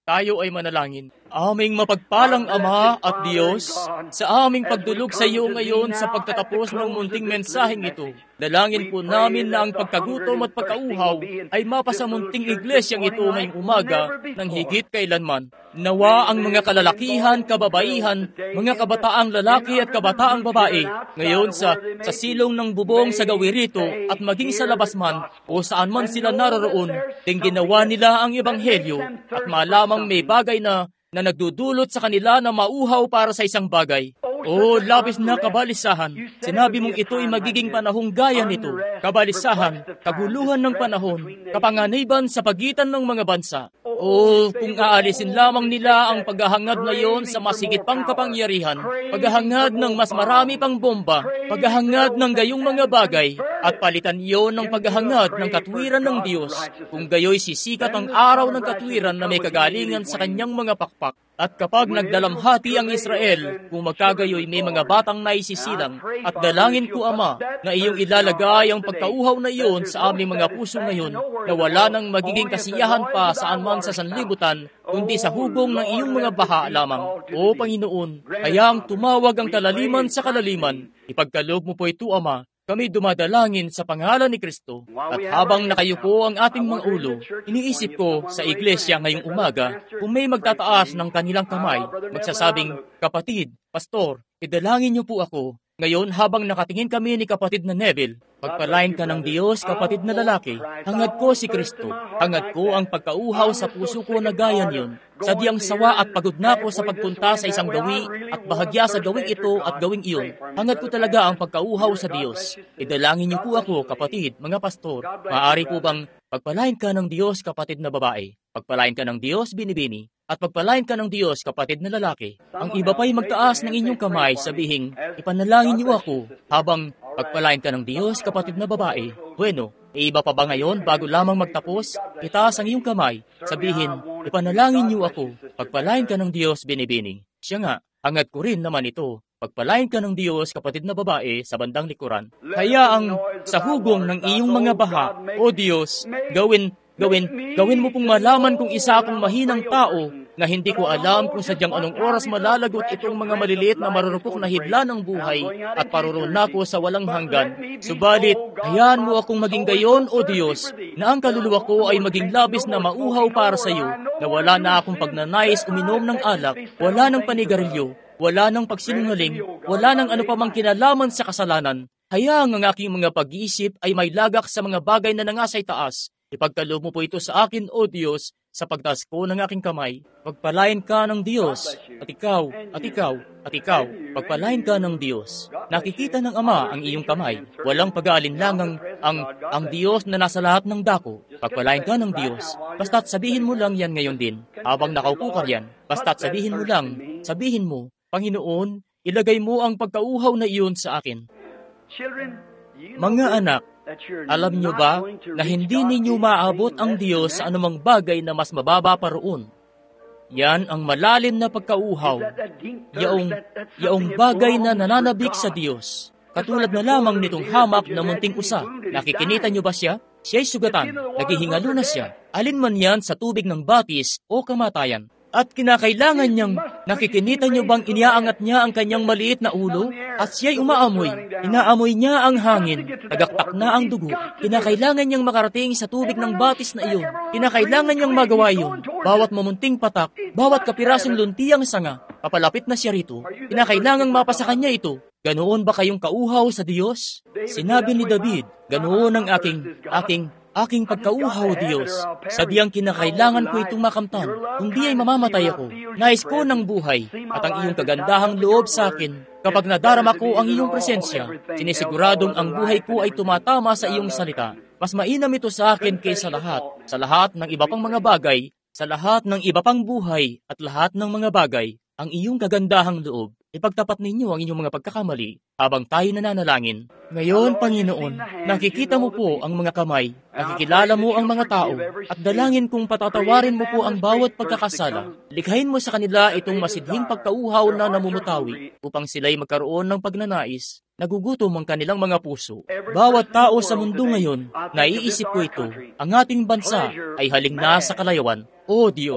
Tayo ay manalangin. Aming mapagpalang Ama at Diyos, sa aming pagdulog sa iyo ngayon sa pagtatapos ng munting mensaheng ito, dalangin po namin na ang pagkagutom at pagkauhaw ay mapasa munting iglesyang ito ngayong umaga ng higit kailanman. Nawa ang mga kalalakihan, kababaihan, mga kabataang lalaki at kabataang babae, ngayon sa, sa silong ng bubong sa gawirito at maging sa labas man o saan man sila naroroon, ding ginawa nila ang ebanghelyo at malamang may bagay na na nagdudulot sa kanila na mauhaw para sa isang bagay. O labis na kabalisahan, sinabi mong ito ay magiging panahong gaya nito. Kabalisahan, kaguluhan ng panahon, kapanganiban sa pagitan ng mga bansa. O kung aalisin lamang nila ang paghahangad na iyon sa masigit pang kapangyarihan, paghahangad ng mas marami pang bomba, paghahangad ng gayong mga bagay, at palitan iyon ng paghahangad ng katwiran ng Diyos, kung gayoy sisikat ang araw ng katwiran na may kagalingan sa kanyang mga pakpak. At kapag nagdalamhati ang Israel, kung magkagayoy may mga batang naisisilang, at dalangin ko, Ama, na iyong ilalagay ang pagkauhaw na iyon sa aming mga puso ngayon, na wala nang magiging kasiyahan pa saan man sa sanlibutan, kundi sa hugong ng iyong mga baha lamang. O Panginoon, hayaang tumawag ang kalaliman sa kalaliman, ipagkaloob mo po ito, Ama. Kami dumadalangin sa pangalan ni Kristo. At habang nakayuko ang ating mga ulo, iniisip ko sa iglesia ngayong umaga kung may magtataas ng kanilang kamay, magsasabing, "Kapatid, Pastor, idalangin niyo po ako." Ngayon, habang nakatingin kami ni kapatid na Neville, pagpalain ka ng Diyos, kapatid na lalaki, hangad ko si Kristo, hangad ko ang pagkauhaw sa puso ko na gaya niyon. Sadyang sawa at pagod na ko sa pagpunta sa isang gawi at bahagya sa gawing ito at gawing iyon. Hangad ko talaga ang pagkauhaw sa Diyos. Idalangin niyo po ako, kapatid, mga pastor. Maaari po bang pagpalain ka ng Diyos, kapatid na babae? Pagpalain ka ng Diyos, binibini. At pagpalain ka ng Diyos, kapatid na lalaki. Ang iba pa'y magtaas ng inyong kamay, sabihing, ipanalangin niyo ako, habang pagpalain ka ng Diyos, kapatid na babae. Bueno, e iba pa ba ngayon, bago lamang magtapos, itaas ang iyong kamay, sabihin, ipanalangin niyo ako, pagpalain ka ng Diyos, binibini. Siya nga, hangad ko rin naman ito. Pagpalain ka ng Diyos, kapatid na babae, sa bandang likuran. Hayaang sa hugong ng iyong mga baha, O Diyos, gawin Gawin, gawin mo pong malaman kung isa akong mahinang tao na hindi ko alam kung sadyang anong oras malalagot itong mga maliliit na marurupok na hidla ng buhay at parurun na ko sa walang hanggan. Subalit, hayaan mo akong maging gayon, O Diyos, na ang kaluluwa ko ay maging labis na mauhaw para sa iyo, na wala na akong pagnanais uminom ng alak, wala ng panigarilyo, wala ng pagsinungaling, wala ng ano pa mang kinalaman sa kasalanan. Hayaang ang aking mga pag-iisip ay may lagak sa mga bagay na nangasay taas. Ipagkaloob mo po ito sa akin, O Diyos, sa pagtaas ko ng aking kamay. Pagpalain ka ng Diyos, at ikaw, at ikaw, at ikaw, pagpalain ka ng Diyos. Nakikita ng Ama ang iyong kamay. Walang pag-aalinlangang ang, ang Diyos na nasa lahat ng dako. Pagpalain ka ng Diyos. Basta't sabihin mo lang yan ngayon din, habang nakaupo ka riyan. Basta't sabihin mo lang, sabihin mo, Panginoon, ilagay mo ang pagkauhaw na iyon sa akin. Mga anak, alam niyo ba na hindi ninyo maabot ang Diyos sa anumang bagay na mas mababa pa roon? Yan ang malalim na pagkauhaw, yaong, yaong bagay na nananabik sa Diyos. Katulad na lamang nitong hamak na munting usa. Nakikinita niyo ba siya? Siya'y sugatan, naghihingalo na siya. Alin man yan sa tubig ng batis o kamatayan. At kinakailangan niyang, nakikinita niyo bang iniaangat niya ang kanyang maliit na ulo? At siya'y umaamoy, inaamoy niya ang hangin, tagaktak na ang dugo. Kinakailangan niyang makarating sa tubig ng batis na iyon. Kinakailangan niyang magawa iyon. Bawat mamunting patak, bawat kapirasong luntiang sanga, papalapit na siya rito. Kinakailangang mapasa kanya ito. Ganoon ba kayong kauhaw sa Diyos? Sinabi ni David, ganoon ang aking, aking, aking pagkauhaw, Diyos. Sadyang kinakailangan ko itong makamtan, kundi ay mamamatay ako. Nais ko ng buhay, at ang iyong kagandahang loob sa akin. Kapag nadarama ko ang iyong presensya, sinisiguradong ang buhay ko ay tumatama sa iyong salita. Mas mainam ito sa akin kaysa lahat, sa lahat ng iba pang mga bagay, sa lahat ng iba pang buhay, at lahat ng mga bagay, ang iyong kagandahang loob. Ipagtapat ninyo ang inyong mga pagkakamali habang tayo nananalangin. Ngayon, Panginoon, nakikita mo po ang mga kamay, nakikilala mo ang mga tao, at dalangin kong patatawarin mo po ang bawat pagkakasala. Likhain mo sa kanila itong masidhing pagkauhaw na namumutawi upang sila'y magkaroon ng pagnanais. Nagugutom ang kanilang mga puso. Bawat tao sa mundo ngayon, naiisip ko ito, ang ating bansa ay haling na sa kalayawan. O Diyos,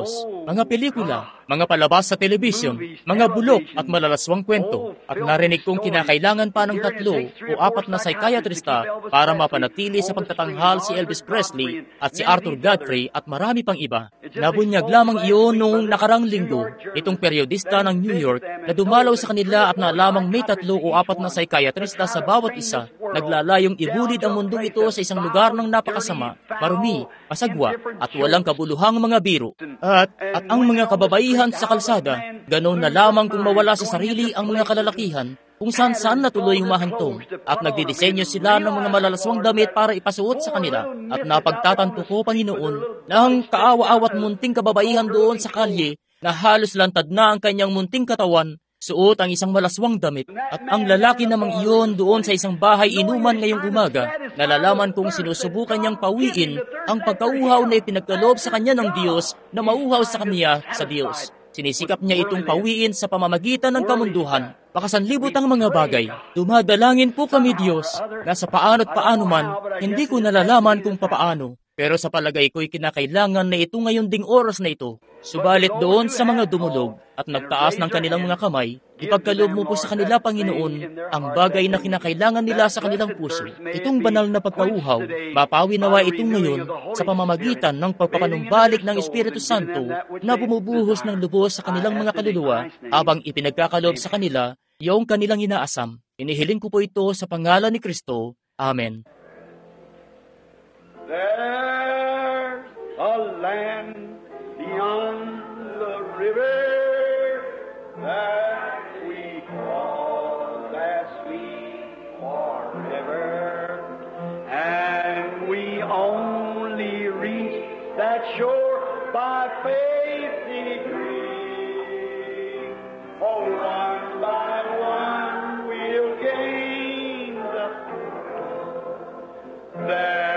mga pelikula, mga palabas sa telebisyon, mga bulok at malalaswang kwento, at narinig kong kinakailangan pa ng tatlo o apat na psychiatrista para mapanatili sa pagtatanghal si Elvis Presley at si Arthur Godfrey at marami pang iba. Nabunyag lamang iyon noong nakarang linggo, itong periodista ng New York na dumalaw sa kanila at nalamang may tatlo o apat na psychiatrista sa bawat isa, naglalayong ibulid ang mundong ito sa isang lugar ng napakasama, marumi, masagwa, at walang kabuluhang mga biro. At, at ang mga kababaihan sa kalsada, ganoon na lamang kung mawala sa sarili ang mga kalalakihan, kung saan-saan natuloy humahantong, at nagdidisenyo sila ng mga malalaswang damit para ipasuot sa kanila. At napagtatanto ko, Panginoon, na ang kaawa-awat munting kababaihan doon sa kalye na halos lantad na ang kanyang munting katawan, suot ang isang malaswang damit, at ang lalaki namang iyon doon sa isang bahay inuman ngayong umaga, nalalaman kong sinusubukan niyang pawiin ang pagkauhaw na ipinagkaloob sa kanya ng Diyos na mauhaw sa kanya sa Diyos. Sinisikap niya itong pawiin sa pamamagitan ng kamunduhan. Pakasanlibot ang mga bagay. Dumadalangin po kami, Diyos, na sa paano't paano man, hindi ko nalalaman kung papaano. Pero sa palagay ko'y kinakailangan na ito ngayon ding oras na ito. Subalit doon sa mga dumulog at nagtaas ng kanilang mga kamay, ipagkaloob mo po sa kanila, Panginoon, ang bagay na kinakailangan nila sa kanilang puso. Itong banal na pagkauhaw, mapawi nawa itong ngayon sa pamamagitan ng pagpapanumbalik ng Espiritu Santo na bumubuhos ng lubos sa kanilang mga kaluluwa habang ipinagkakaloob sa kanila yung kanilang inaasam. Inihiling ko po ito sa pangalan ni Kristo. Amen. There's a land beyond the river that we call that sweet forever, and we only reach that shore by faith degree. Oh, one by one we'll gain the there.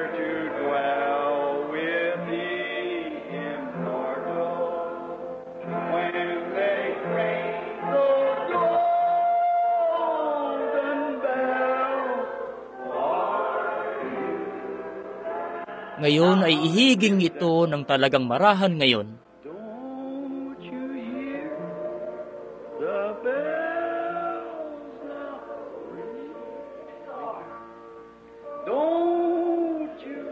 Ngayon ay ihiging ito ng talagang marahan ngayon. Don't you hear the bells now ring? Don't you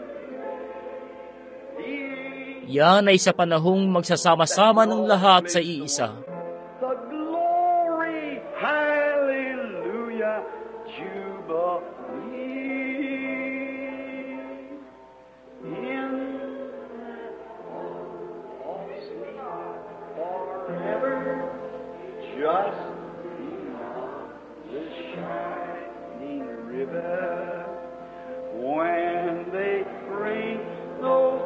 hear? Yan ay sa panahong magsasama-sama ng lahat sa iisa. The glory, hallelujah, jubilee. Just beyond the shining river, when they ring those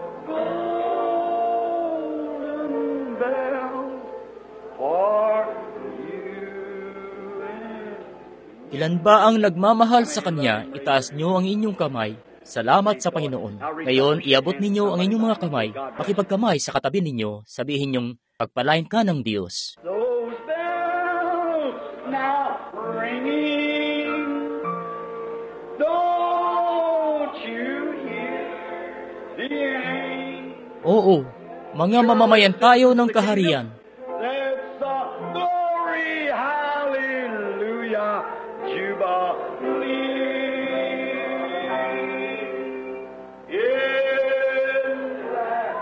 golden bells for you and me. Ilan ba ang nagmamahal sa Kanya? Itaas niyo ang inyong kamay. Salamat sa Panginoon. Ngayon, iabot ninyo ang inyong mga kamay. Makipagkamay sa katabi ninyo. Sabihin niyong, pagpalain ka ng Diyos. Those bells now ringing, don't you hear the angels? Oo, mga mamamayan tayo ng kaharian. Let's the glory, hallelujah, jubilee. In that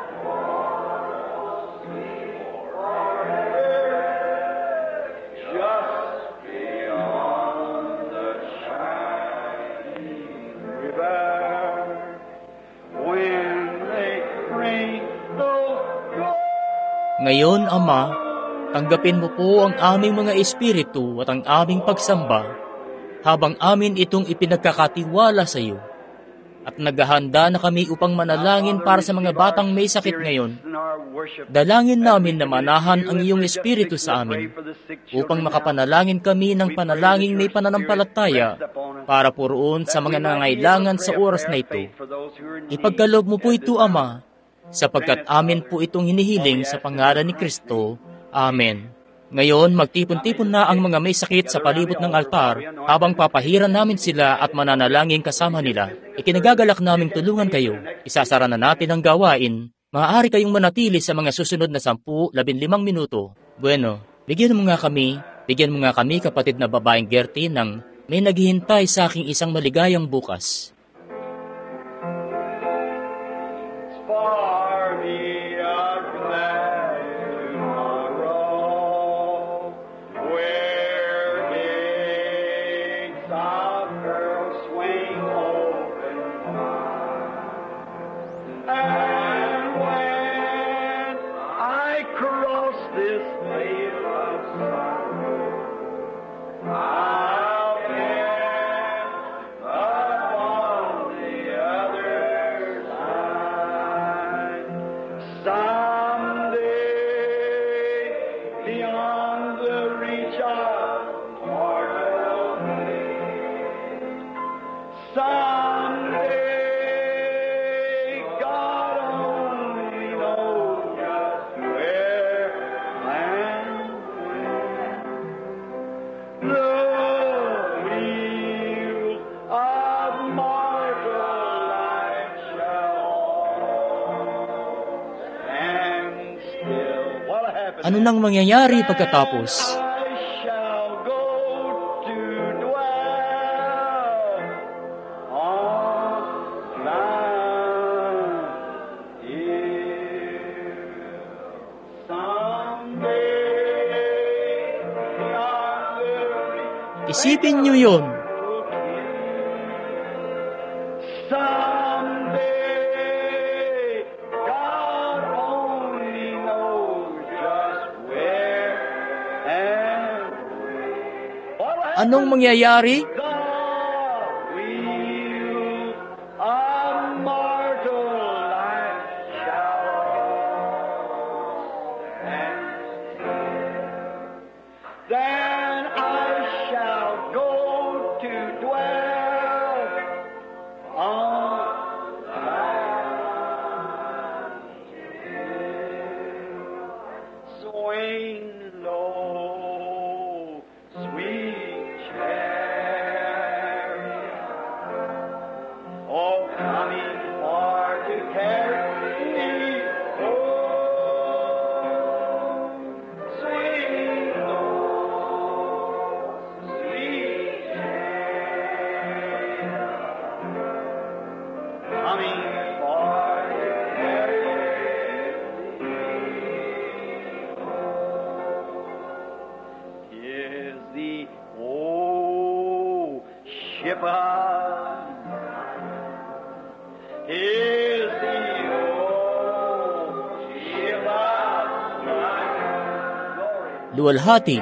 just beyond the shining river, when they ring those Ngayon, Ama, tanggapin mo po ang aming mga espiritu at ang aming pagsamba habang amin itong ipinagkakatiwala sa iyo. At naghahanda na kami upang manalangin para sa mga batang may sakit ngayon. Dalangin namin na manahan ang iyong espiritu sa amin upang makapanalangin kami ng panalangin may pananampalataya para puroon sa mga nangailangan sa oras na ito. Ipagkaloob mo po ito, Ama, sapagkat amin po itong hinihiling sa pangalan ni Kristo. Amen. Ngayon, magtipon-tipon na ang mga may sakit sa palibot ng altar habang papahiran namin sila at mananalangin kasama nila. Ikinagagalak naming tulungan kayo. Isasara na natin ang gawain. Maaari kayong manatili sa mga susunod na sampu, labinlimang minuto. Bueno, bigyan mo nga kami, bigyan mo nga kami kapatid na babaeng Gertie ng may naghihintay sa aking isang maligayang bukas. Ano nang mangyayari pagkatapos? Isipin niyo yun. Anong mangyayari? Luwalhati.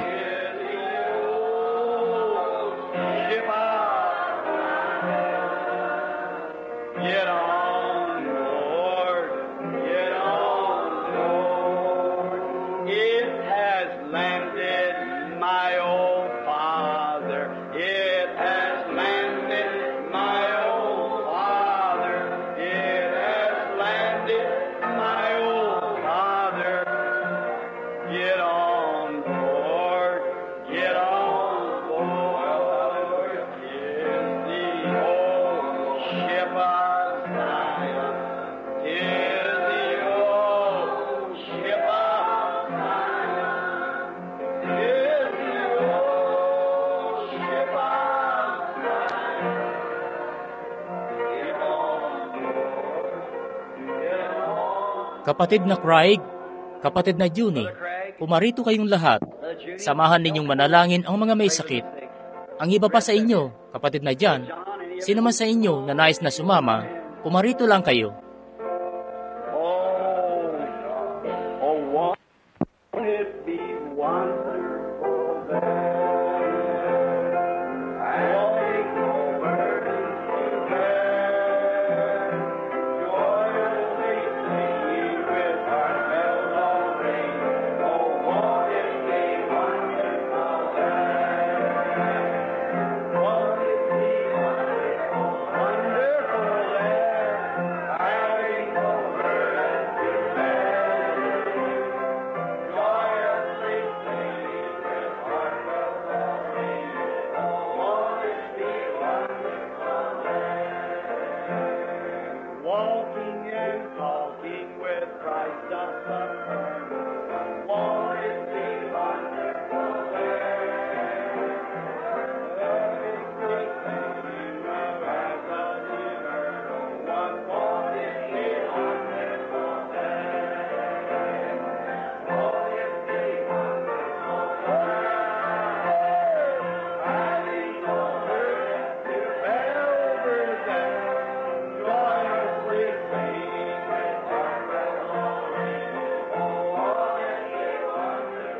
Kapatid na Craig, kapatid na Junie, pumarito kayong lahat. Samahan ninyong manalangin ang mga may sakit. Ang iba pa sa inyo, kapatid na John, sino man sa inyo na nais na sumama, pumarito lang kayo. Wonderful there.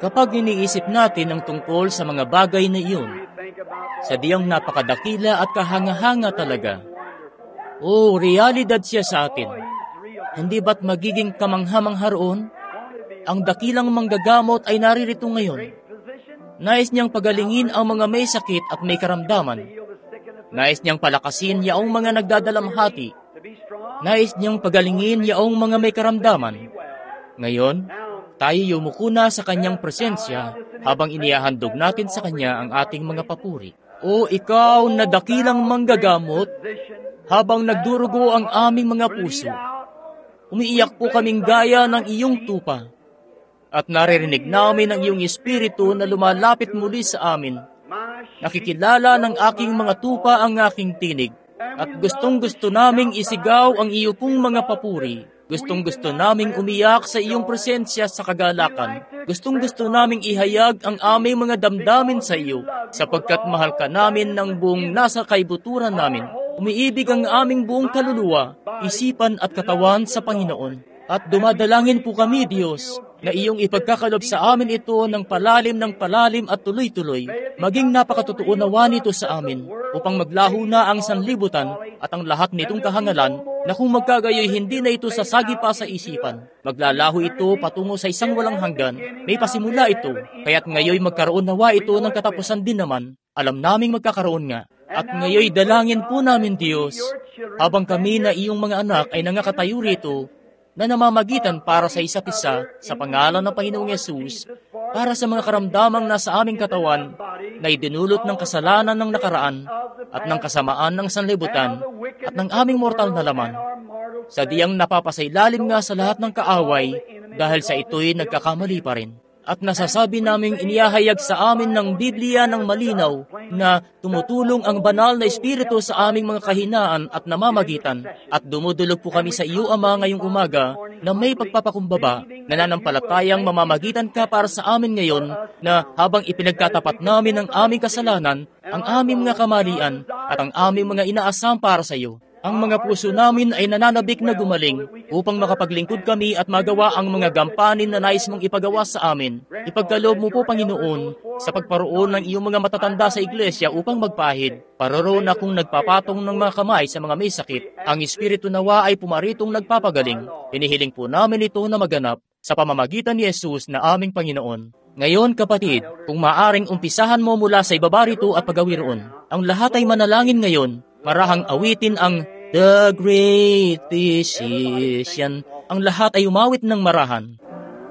Kapag iniisip natin ang tungkol sa mga bagay na iyon, sadyang napakadakila at kahanga-hanga talaga. O, realidad siya sa atin. Hindi ba't magiging kamangha-mangha roon? Ang dakilang manggagamot ay naririto ngayon. Nais niyang pagalingin ang mga may sakit at may karamdaman. Nais niyang palakasin yaong mga nagdadalamhati. Nais niyang pagalingin yaong mga may karamdaman. Ngayon, tayo yumuko na sa kanyang presensya habang inihahandog natin sa kanya ang ating mga papuri. O ikaw na dakilang manggagamot, habang nagdurugo ang aming mga puso, umiiyak po kaming gaya ng iyong tupa. At naririnig namin ang iyong espiritu na lumalapit muli sa amin. Nakikilala ng aking mga tupa ang aking tinig. At gustong-gusto naming isigaw ang iyo pong mga papuri. Gustong-gusto naming umiyak sa iyong presensya sa kagalakan. Gustong-gusto naming ihayag ang aming mga damdamin sa iyo, sapagkat mahal ka namin ng buong nasa kaibuturan namin. Umiibig ang aming buong kaluluwa, isipan at katawan sa Panginoon. At dumadalangin po kami, Diyos, na iyong ipagkakalob sa amin ito ng palalim ng palalim at tuloy-tuloy, maging napakatotoo nawa nito sa amin, upang maglaho na ang sanlibutan at ang lahat nitong kahangalan, na kung magkagayoy hindi na ito sasagi pa sa isipan. Maglalaho ito patungo sa isang walang hanggan, may pasimula ito, kaya't ngayoy magkaroon nawa ito ng katapusan din naman. Alam naming magkakaroon nga. At ngayoy dalangin po namin, Diyos, habang kami na iyong mga anak ay nangakatayo rito, na namamagitan para sa isa't isa sa pangalan ng Panginoong Yesus, para sa mga karamdamang nasa aming katawan na idinulot ng kasalanan ng nakaraan at ng kasamaan ng sanlibutan at ng aming mortal na laman. Sadyang napapasailalim nga sa lahat ng kaaway dahil sa ito'y nagkakamali pa rin. At nasasabi naming inihahayag sa amin ng Biblia ng malinaw na tumutulong ang banal na Espiritu sa aming mga kahinaan at namamagitan. At dumudulog po kami sa iyo, Ama, ngayong umaga na may pagpapakumbaba, nananampalatayang mamamagitan ka para sa amin ngayon na habang ipinagkatapat namin ang aming kasalanan, ang aming mga kamalian at ang aming mga inaasam para sa iyo. Ang mga puso namin ay nananabik na gumaling upang makapaglingkod kami at magawa ang mga gampanin na nais mong ipagawa sa amin. Ipagkaloob mo po, Panginoon, sa pagparoon ng iyong mga matatanda sa iglesia upang magpahid. Paroroon akong nagpapatong ng mga kamay sa mga may sakit. Ang Espiritu nawa ay pumaritong nagpapagaling. Hinihiling po namin ito na maganap sa pamamagitan ni Jesus na aming Panginoon. Ngayon, kapatid, kung maaring umpisahan mo mula sa ibaba rito at pagawi roon, ang lahat ay manalangin ngayon. Marahang awitin ang The Great Physician. Ang lahat ay umawit ng marahan.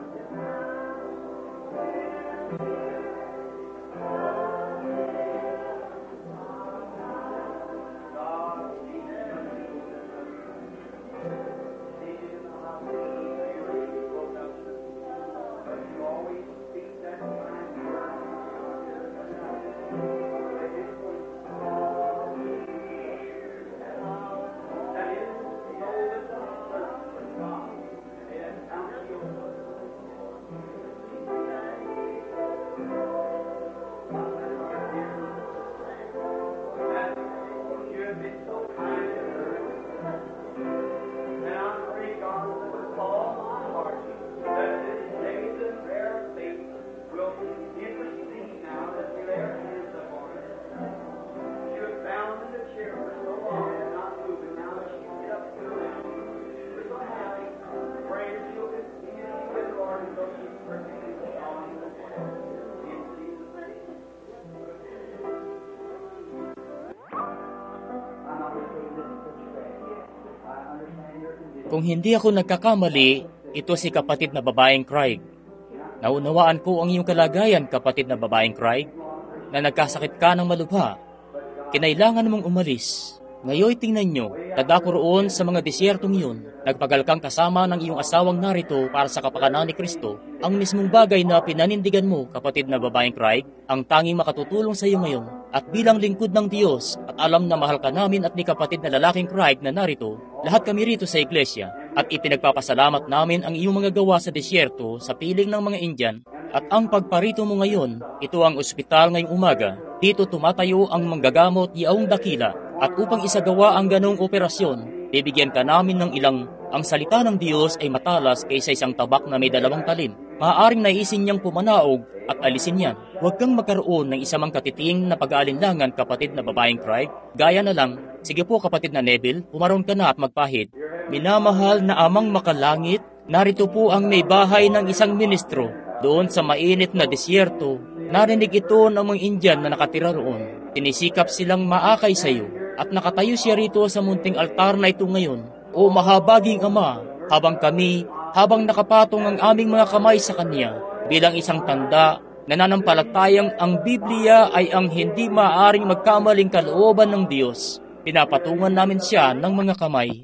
Kung hindi ako nagkakamali, ito si kapatid na babaeng Craig. Naunawaan ko ang iyong kalagayan, kapatid na babaeng Craig, na nagkasakit ka ng malubha. Kinailangan mong umalis. Ngayon tingnan nyo, dadako roon sa mga disyertong iyon, nagpagal kang kasama ng iyong asawang narito para sa kapakanan ni Kristo. Ang mismong bagay na pinanindigan mo, kapatid na babaeng Craig, ang tanging makatutulong sa iyo ngayon. At bilang lingkod ng Diyos, at alam na mahal ka namin at ni kapatid na lalaking Craig na narito, lahat kami rito sa iglesia, at ipinagpapasalamat namin ang iyong mga gawa sa disyerto sa piling ng mga Indian. At ang pagparito mo ngayon, ito ang ospital ngayong umaga. Dito tumatayo ang manggagamot yaong dakila. At upang isagawa ang ganong operasyon, bibigyan ka namin ng ilang, ang salita ng Diyos ay matalas kaysa isang tabak na may dalawang talim. maaaring naisin niyang pumanaog at alisin yan. Huwag kang magkaroon ng isa mang katiting na pag-aalinlangan, kapatid na babaeng Craig. Gaya na lang, sige po kapatid na Neville, pumaroon ka na at magpahid. Minamahal na amang makalangit, narito po ang may bahay ng isang ministro. Doon sa mainit na disyerto, narinig ito ng mga Indian na nakatira roon. Tinisikap silang maakay sa iyo at nakatayo siya rito sa munting altar na ito ngayon. O mahabaging Ama, habang kami, habang nakapatong ang aming mga kamay sa Kanya, bilang isang tanda, nananampalatayang ang Biblia ay ang hindi maaaring magkamaling kalooban ng Diyos. Pinapatungan namin siya ng mga kamay.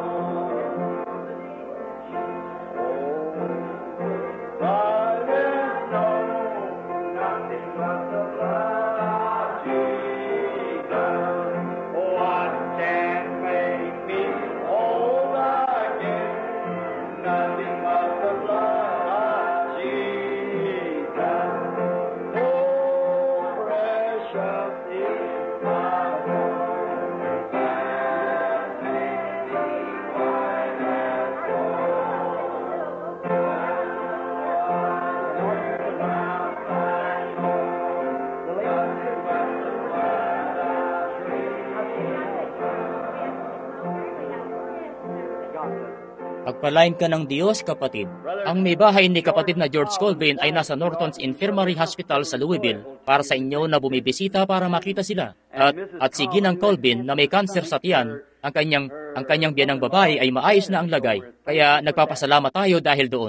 Pagpalain ka ng Diyos, kapatid. Ang may bahay ni kapatid na George Colvin ay nasa Norton's Infirmary Hospital sa Louisville para sa inyo na bumibisita para makita sila. At, at si Ginang Colvin na may kanser sa tiyan, ang kanyang, ang kanyang biyanang babae ay maayos na ang lagay. Kaya nagpapasalamat tayo dahil doon.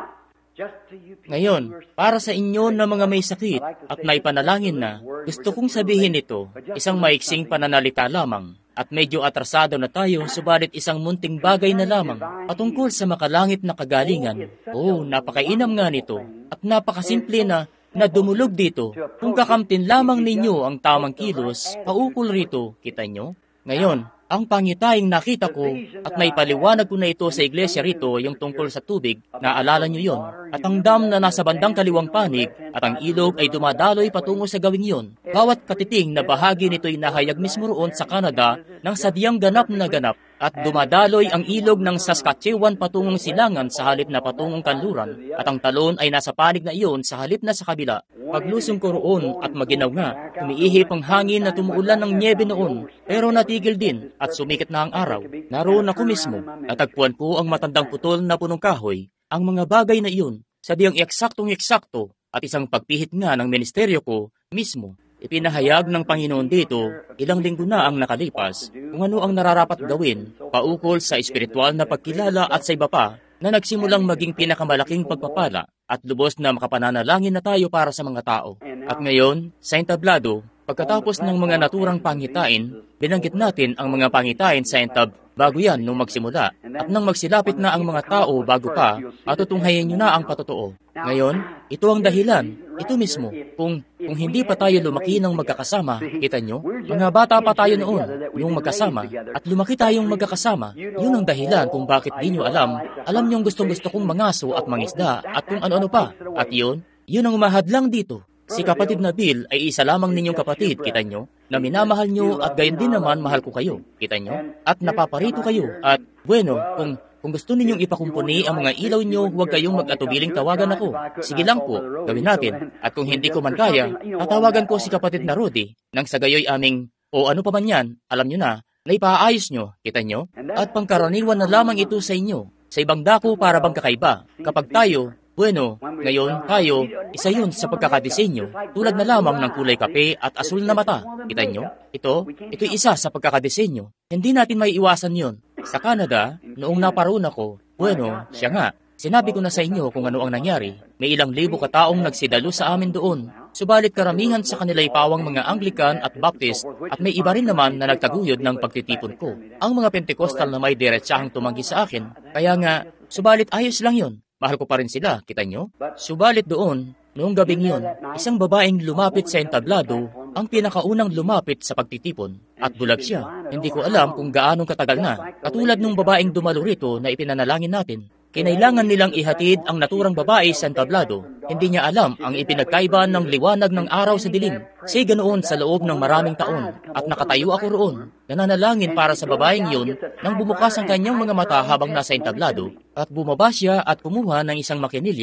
Ngayon, para sa inyo na mga may sakit at may panalangin na, gusto kong sabihin ito, isang maiksing pananalita lamang. At medyo atrasado na tayo, subalit isang munting bagay na lamang patungkol sa makalangit na kagalingan. Oh, napakainam nga nito at napakasimple na na dumulog dito. Kung kakamtin lamang ninyo ang tamang kilos, paukol rito, kita nyo? Ngayon, ang pangitaing nakita ko at may paliwanag ko na ito sa iglesia rito yung tungkol sa tubig, naalala nyo yon. At ang dam na nasa bandang kaliwang panig at ang ilog ay dumadaloy patungo sa gawing yon. Bawat katiting na bahagi nito'y nahayag mismo roon sa Canada ng sadyang ganap na ganap at dumadaloy ang ilog ng Saskatchewan patungong Silangan sa halip na patungong Kanluran at ang talon ay nasa panig na iyon sa halip na sa kabila. Paglusong ko roon at maginaw nga, umiihip ang hangin na tumuulan ng nyebe noon, pero natigil din at sumikat na ang araw. Naroon ako mismo, natagpuan ko ang matandang putol na punong kahoy, ang mga bagay na iyon, sadyang eksaktong-eksakto at isang pagpihit nga ng ministeryo ko mismo. Ipinahayag ng Panginoon dito, ilang linggo na ang nakalipas, kung ano ang nararapat gawin, paukol sa espiritual na pagkilala at sa iba pa, na nagsimulang maging pinakamalaking pagpapala at lubos na makapananalangin na tayo para sa mga tao. At ngayon, sa entablado, pagkatapos ng mga naturang pangitain, binanggit natin ang mga pangitain sa entab bago yan nung magsimula. At nang magsilapit na ang mga tao bago pa, matutunghayin nyo na ang patotoo. Ngayon, ito ang dahilan, ito mismo, kung, kung hindi pa tayo lumaki ng magkakasama, kita nyo, mga bata pa tayo noon, yung magkasama, at lumaki tayong magkakasama, yun ang dahilan kung bakit di nyo alam, alam nyong gustong-gusto kong mangaso at mangisda, at kung ano-ano pa, at yun, yun ang mahadlang dito. Si kapatid na Bill ay isa lamang ninyong kapatid, kita nyo, na minamahal nyo at gayon din naman mahal ko kayo, kita nyo, at napaparito kayo, at bueno, kung kung gusto ninyong ipakumpuni ang mga ilaw nyo, huwag kayong mag-atubiling tawagan ako. Sige lang po, gawin natin, at kung hindi ko man kaya, tatawagan ko si kapatid na Rudy, nang sa gayoy aming, o ano pa man yan, alam nyo na, na ipaayos nyo, kita nyo, at pangkaraniwan na lamang ito sa inyo, sa ibang dako para bang kakaiba, kapag tayo, bueno, ngayon tayo, isa yun sa pagkakadesenyo, tulad na lamang ng kulay kape at asul na mata. Kita nyo? Ito, ito'y isa sa pagkakadesenyo. Hindi natin may iwasan yun. Sa Canada, noong naparoon ako, bueno, siya nga, sinabi ko na sa inyo kung ano ang nangyari. May ilang libo kataong nagsidalo sa amin doon. Subalit karamihan sa kanila'y pawang mga Anglican at Baptist at may iba rin naman na nagtaguyod ng pagtitipon ko. Ang mga Pentecostal na may diretsahang tumanggi sa akin. Kaya nga, subalit ayos lang yun. Mahal ko pa rin sila, kita nyo? Subalit doon, noong gabing yun, isang babaeng lumapit sa entablado, ang pinakaunang lumapit sa pagtitipon. At bulag siya. Hindi ko alam kung gaanong katagal na. Katulad nung babaeng dumalo rito na ipinanalangin natin. Kinailangan nilang ihatid ang naturang babae sa entablado. Hindi niya alam ang ipinagkaiba ng liwanag ng araw sa dilim. Siya ganoon sa loob ng maraming taon. At nakatayo ako roon, nananalangin para sa babaeng yun nang bumukas ang kanyang mga mata habang nasa entablado. At bumaba siya at kumuha ng isang makinilya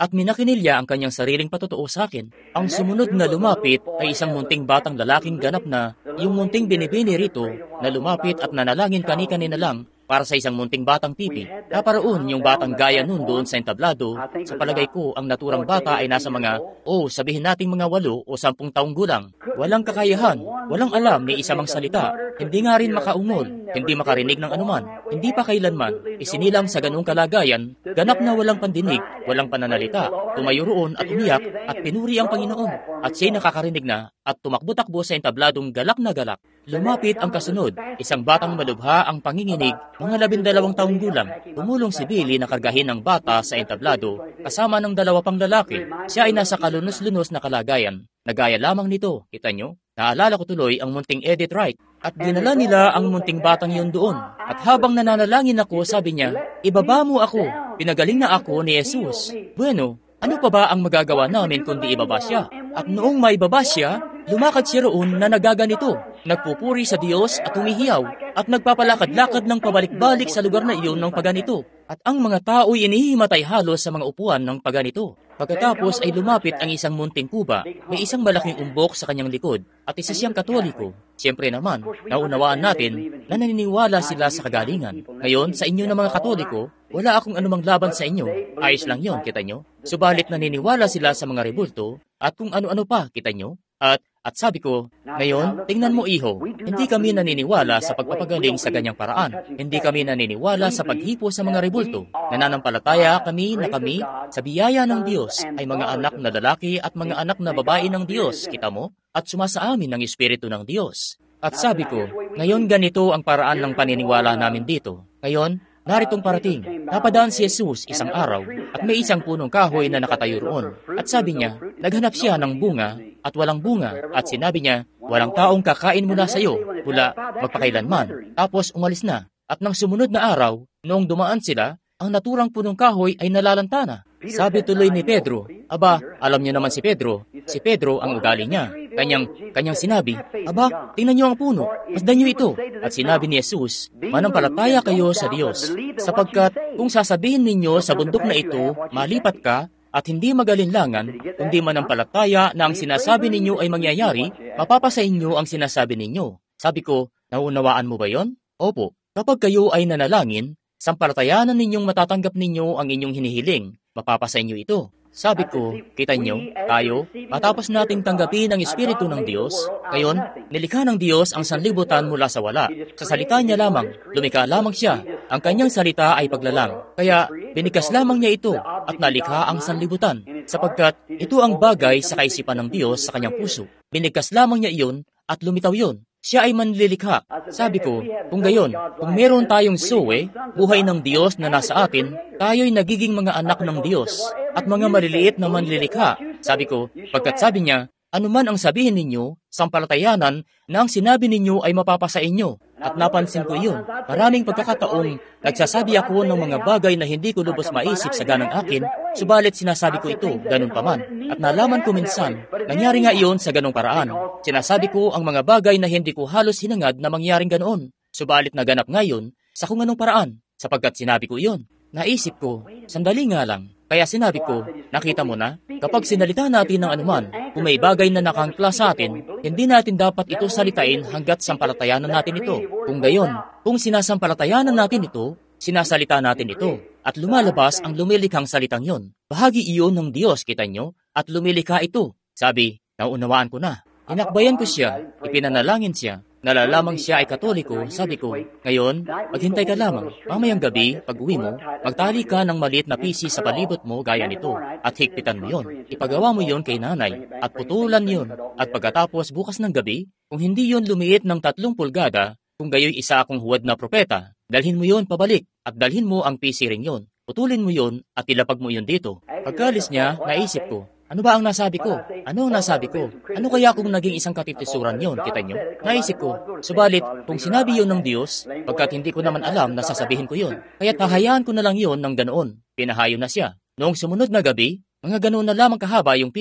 at minakinilya ang kanyang sariling patotoo sa akin. Ang sumunod na lumapit ay isang munting batang lalaking ganap na yung munting binibini rito na lumapit at nanalangin kani-kanina lang para sa isang munting batang pipi. Naparoon yung batang gaya nun doon sa entablado. Sa palagay ko, ang naturang bata ay nasa mga, o oh, sabihin nating mga walo o sampung taong gulang. Walang kakayahan, walang alam ni isa mang salita, hindi nga rin makaungol, hindi makarinig ng anuman, hindi pa kailanman isinilang sa ganung kalagayan, ganap na walang pandinig, walang pananalita, tumayo roon at umiyak at pinuri ang Panginoon. At siya'y nakakarinig na at tumakbo-takbo sa entabladong galak na galak. Lumapit ang kasunod, isang batang malubha ang panginginig, mga labindalawang taong gulang. Tumulong si Billy na kargahin ng bata sa entablado, kasama ng dalawa pang lalaki. Siya ay nasa kalunos-lunos na kalagayan. Nagaya lamang nito, kita nyo? Naalala ko tuloy ang munting Edith Wright. At dinala nila ang munting batang yun doon. At habang nananalangin ako, sabi niya, ibaba mo ako, pinagaling na ako ni Jesus. Bueno, ano pa ba ang magagawa namin kundi ibaba siya? At noong maibaba siya, lumakad siya roon na nagaganito. Nagpupuri sa Diyos at humihiyaw at nagpapalakad-lakad ng pabalik-balik sa lugar na iyon ng paganito. At ang mga tao'y inihimatay halos sa mga upuan ng paganito. Pagkatapos ay lumapit ang isang munting kuba, may isang malaking umbok sa kanyang likod at isa siyang Katoliko. Siyempre naman, naunawaan natin na naniniwala sila sa kagalingan. Ngayon, sa inyo na mga Katoliko, wala akong anumang laban sa inyo. Ayos lang yon, kita nyo? Subalit naniniwala sila sa mga rebulto at kung ano-ano pa, kita nyo? At At sabi ko, ngayon, tingnan mo iho, hindi kami naniniwala sa pagpapagaling sa ganyang paraan. Hindi kami naniniwala sa paghipo sa mga rebulto. Nananampalataya kami na kami, sa biyaya ng Diyos, ay mga anak na lalaki at mga anak na babae ng Diyos, kita mo? At sumasa amin ng Espiritu ng Diyos. At sabi ko, ngayon ganito ang paraan ng paniniwala namin dito. Ngayon, naritong parating, napadaan si Jesus isang araw at may isang punong kahoy na nakatayo roon. At sabi niya, naghanap siya ng bunga at walang bunga. At sinabi niya, walang taong kakain mula sa iyo, mula magpakailanman. Tapos umalis na. At nang sumunod na araw, noong dumaan sila, ang naturang punong kahoy ay nalalantana. Sabi tuloy ni Pedro, aba, alam niyo naman si Pedro, si Pedro ang ugali niya. Kanyang, kanyang sinabi, aba, tingnan niyo ang puno, masdan niyo ito. At sinabi ni Jesus, manampalataya kayo sa Diyos, sapagkat kung sasabihin ninyo sa bundok na ito, malipat ka, at hindi magalinlangan, kundi manampalataya na ang sinasabi ninyo ay mangyayari, mapapasa inyo ang sinasabi ninyo. Sabi ko, nauunawaan mo ba yon? Opo, kapag kayo ay nanalangin, sampalatayanan ninyong matatanggap ninyo ang inyong hinihiling, mapapasa inyo ito. Sabi ko, kita nyo, tayo, matapos nating tanggapin ang Espiritu ng Diyos, ngayon, nilikha ng Diyos ang sanlibutan mula sa wala. Sa salita niya lamang, lumikha lamang siya. Ang kanyang salita ay paglalang. Kaya, binikas lamang niya ito at nalikha ang sanlibutan, sapagkat ito ang bagay sa kaisipan ng Diyos sa kanyang puso. Binikas lamang niya iyon at lumitaw yun. Siya ay manlilikha. Sabi ko, kung gayon, kung meron tayong suwe, buhay ng Diyos na nasa atin, tayo'y nagiging mga anak ng Diyos at mga maliliit na manlilikha. Sabi ko, pagkat sabi niya, anuman ang sabihin ninyo, sampalatayanan na ang sinabi ninyo ay mapapasa inyo. At napansin ko iyon. Maraming pagkakataong nagsasabi ako ng mga bagay na hindi ko lubos maisip sa ganang akin, subalit sinasabi ko ito, ganun pa man. At nalaman ko minsan, nangyari nga iyon sa ganung paraan. Sinasabi ko ang mga bagay na hindi ko halos hinangad na mangyaring ganoon. Subalit naganap ngayon sa kung anong paraan, sapagkat sinabi ko iyon. Naisip ko, sandali nga lang. Kaya sinabi ko, nakita mo na, kapag sinalita natin ng anuman, kung may bagay na nakangkla sa atin, hindi natin dapat ito salitain hanggat sampalatayanan natin ito. Kung gayon, kung sinasampalatayanan natin ito, sinasalita natin ito, at lumalabas ang lumilikhang salitang yon. Bahagi iyon ng Diyos, kita nyo, at lumilikha ito. Sabi, nauunawaan ko na. Inakbayan ko siya, ipinanalangin siya. Nalalamang siya ay Katoliko, sabi ko, ngayon, maghintay ka lamang. Mamayang gabi, pag uwi mo, magtali ka ng maliit na pisi sa palibot mo gaya nito, at higpitan mo yon. Ipagawa mo yon kay nanay, at putulan yon. At pagkatapos bukas ng gabi, kung hindi yon lumiit ng tatlong pulgada, kung gayoy isa akong huwad na propeta, dalhin mo yon pabalik, at dalhin mo ang pisi ring yon. Putulin mo yon, at ilapag mo yon dito. Pagkalis niya, naisip ko, ano ba ang nasabi ko? Ano ang nasabi ko? Ano kaya kung naging isang katitisuran yon, kita nyo? Naisip ko, subalit, kung sinabi yon ng Diyos, pagkat hindi ko naman alam na sasabihin ko yon, kaya tahayaan ko na lang yon ng ganoon. Pinahayo na siya. Noong sumunod na gabi, mga ganoon na lamang kahaba yung pisi,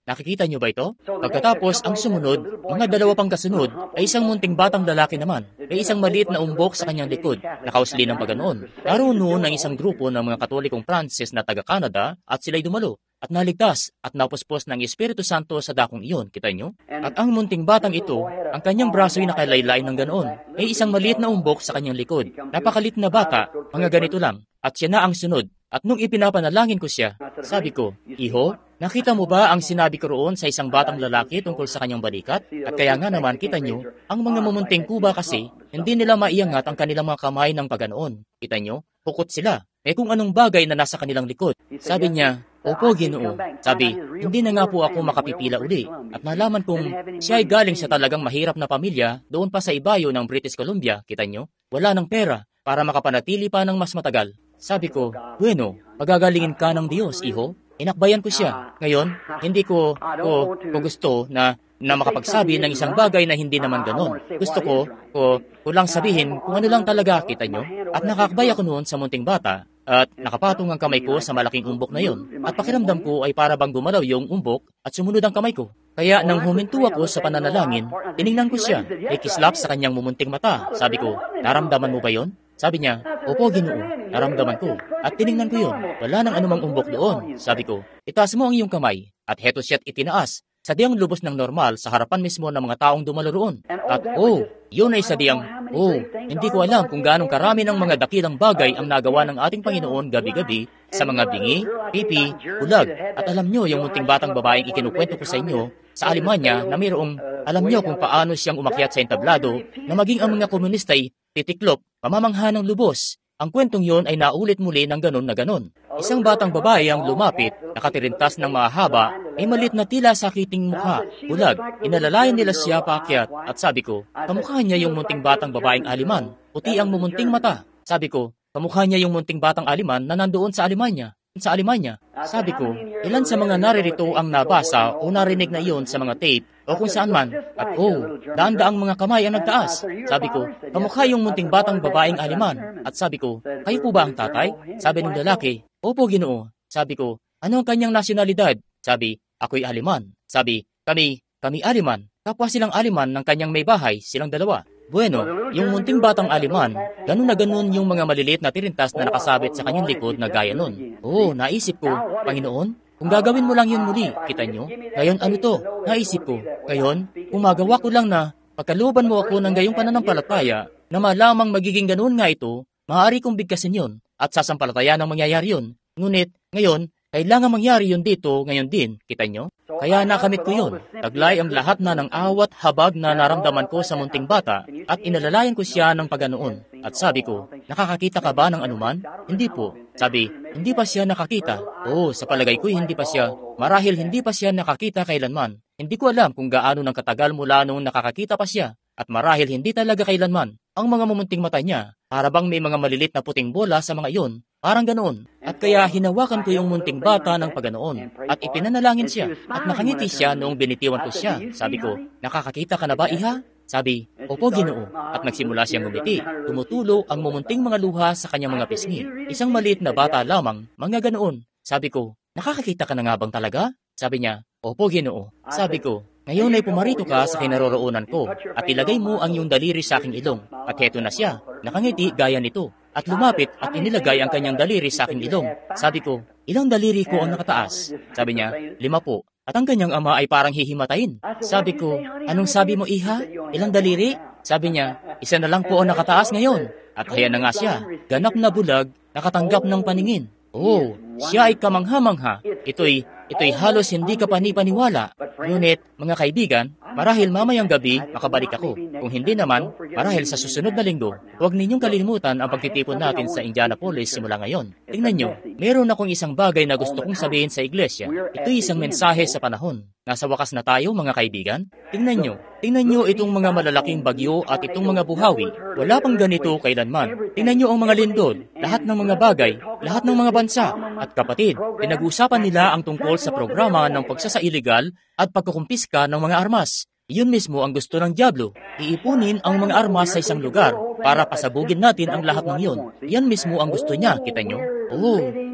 Nakikita niyo ba ito? Pagkatapos, ang sumunod, mga dalawa pang kasunod, ay isang munting batang lalaki naman. May isang maliit na umbok sa kanyang likod, nakausli ng paganoon. Naroon noon ang isang grupo ng mga Katolikong Pranses na taga-Canada at sila'y dumalo. At naligtas at napuspos ng Espiritu Santo sa dakong iyon, kita nyo? At ang munting batang ito, ang kanyang braso ay nakalaylay ng ganoon. May isang maliit na umbok sa kanyang likod. Napakalit na bata, mga ganito lang. At siya na ang sunod. At nung ipinapanalangin ko siya, sabi ko, Iho, nakita mo ba ang sinabi ko roon sa isang batang lalaki tungkol sa kanyang balikat? At kaya nga naman, kita nyo, ang mga mumunting kuba kasi, hindi nila maiangat ang kanilang mga kamay ng paganoon. Kita nyo, hukot sila. Eh kung anong bagay na nasa kanilang likod. Sabi niya, Opo, Ginoo. Sabi, hindi na nga po ako makapipila uli. At nalaman kong siya ay galing sa talagang mahirap na pamilya doon pa sa ibayo ng British Columbia, kita nyo? Wala ng pera para makapanatili pa ng mas matagal. Sabi ko, bueno, pagagalingin ka ng Diyos, Iho. Inakbayan ko siya. Ngayon, hindi ko, ko, ko gusto na, na makapagsabi ng isang bagay na hindi naman ganon. Gusto ko, ko, ko lang sabihin kung ano lang talaga, kita nyo. At nakakbay ako noon sa munting bata. At nakapatong ang kamay ko sa malaking umbok na yon. At pakiramdam ko ay para bang gumalaw yung umbok at sumunod ang kamay ko. Kaya nang huminto ako sa pananalangin, tiningnan ko siya. May kislap sa kanyang mumunting mata. Sabi ko, naramdaman mo ba yon? Sabi niya, Opo, Ginoo, naramdaman ko. At tiningnan ko yun. Wala nang anumang umbok doon. Sabi ko, itaas mo ang iyong kamay. At heto siya't itinaas. Sadyang lubos ng normal sa harapan mismo ng mga taong dumalo roon. At oh, yun ay sadyang, oh, hindi ko alam kung gaano karami ng mga dakilang bagay ang nagawa ng ating Panginoon gabi-gabi sa mga bingi, pipi, bulag. At alam nyo, yung munting batang babaeng ikinukwento ko sa inyo, sa Alemanya na mayroong, alam nyo kung paano siyang umakyat sa entablado na maging ang mga komunista ay titiklop, pamamangha ng lubos. Ang kwentong yon ay naulit muli ng ganon na ganon. Isang batang babae ang lumapit, nakatirintas ng mahaba, ay malit na tila sakiting mukha, bulag. Inalalayan nila siya paakyat at sabi ko, kamukha niya yung munting batang babaeng Aliman, puti ang mumunting mata. Sabi ko, kamukha niya yung munting batang Aliman na nandoon sa Alemanya. Sa Alemanya, sabi ko, ilan sa mga naririto ang nabasa o narinig na iyon sa mga tape o kung saan man. At oh, daan-daang mga kamay ang nagtaas. Sabi ko, kamukha yung munting batang babaeng Aliman. At sabi ko, kayo po ba ang tatay? Sabi ng lalaki, Opo, Ginoo. Sabi ko, ano ang kanyang nasyonalidad? Sabi, ako'y Aliman. Sabi, kami, kami Aliman. Kapwa silang Aliman ng kanyang may bahay, silang dalawa. Bueno, yung munting batang Aliman, ganun na ganun yung mga maliliit na tirintas na nakasabit sa kanyang likod na gaya nun. Oo, naisip ko, Panginoon, kung gagawin mo lang yun muli, kita nyo? Ngayon ano to? Naisip ko, ngayon, kung magawa ko lang na, pagkalooban mo ako ng gayong pananampalataya, na malamang magiging ganun nga ito, maaari kong bigkasin yun, at sasampalataya ng mangyayari yun. Ngunit, ngayon, kailangan mangyari yun dito ngayon din, kita nyo? Kaya nakamit ko yun. Taglay ang lahat na ng awat habag na naramdaman ko sa munting bata at inalalayan ko siya ng paganoon. At sabi ko, nakakakita ka ba ng anuman? Hindi po. Sabi, hindi pa siya nakakita. Oo, sa palagay ko hindi pa siya. Marahil hindi pa siya nakakita kailanman. Hindi ko alam kung gaano nang katagal mula nung nakakakita pa siya. At marahil hindi talaga kailanman. Ang mga mumunting mata niya, para bang may mga malilit na puting bola sa mga iyon. Parang ganoon. At kaya hinawakan ko yung munting bata ng paganoon. At ipinanalangin siya. At nakangiti siya noong binitiwan ko siya. Sabi ko, nakakakita ka na ba, Iha? Sabi, Opo, Ginoo. At nagsimula siyang ngumiti. Tumutulo ang mumunting mga luha sa kanyang mga pisngi. Isang maliit na bata lamang, mga ganoon. Sabi ko, nakakakita ka na nga bang talaga? Sabi niya, Opo, Ginoo. Sabi ko, ngayon ay pumarito ka sa kinaroroonan ko at ilagay mo ang iyong daliri sa aking ilong. At heto na siya, nakangiti gaya nito. At lumapit at inilagay ang kanyang daliri sa aking ilong. Sabi ko, ilang daliri ko ang nakataas? Sabi niya, lima po. At ang kanyang ama ay parang hihimatayin. Sabi ko, anong sabi mo, Iha? Ilang daliri? Sabi niya, isa na lang po ang nakataas ngayon. At kaya na nga siya, ganap na bulag, nakatanggap ng paningin. Oh, siya ay kamangha-mangha. Ito'y, ito'y halos hindi ka panipaniwala. Ngunit, mga kaibigan, marahil mamayang gabi makabalik ako. Kung hindi naman, marahil sa susunod na linggo, huwag ninyong kalimutan ang pagtitipon natin sa Indianapolis simula ngayon. Tingnan nyo, meron akong isang bagay na gusto kong sabihin sa iglesia. Ito'y isang mensahe sa panahon. Nasa wakas na tayo, mga kaibigan. Tingnan nyo, tingnan nyo itong mga malalaking bagyo at itong mga buhawi. Wala pang ganito kailanman. Tingnan nyo ang mga lindol, lahat ng mga bagay, lahat ng mga bansa. At kapatid, pinag-usapan nila ang tungkol sa programa ng pagsasailigal at pagkukumpiska ng mga armas. Iyon mismo ang gusto ng Diablo. Iipunin ang mga armas sa isang lugar para pasabugin natin ang lahat ng iyon. Yan mismo ang gusto niya, kita nyo? Oo,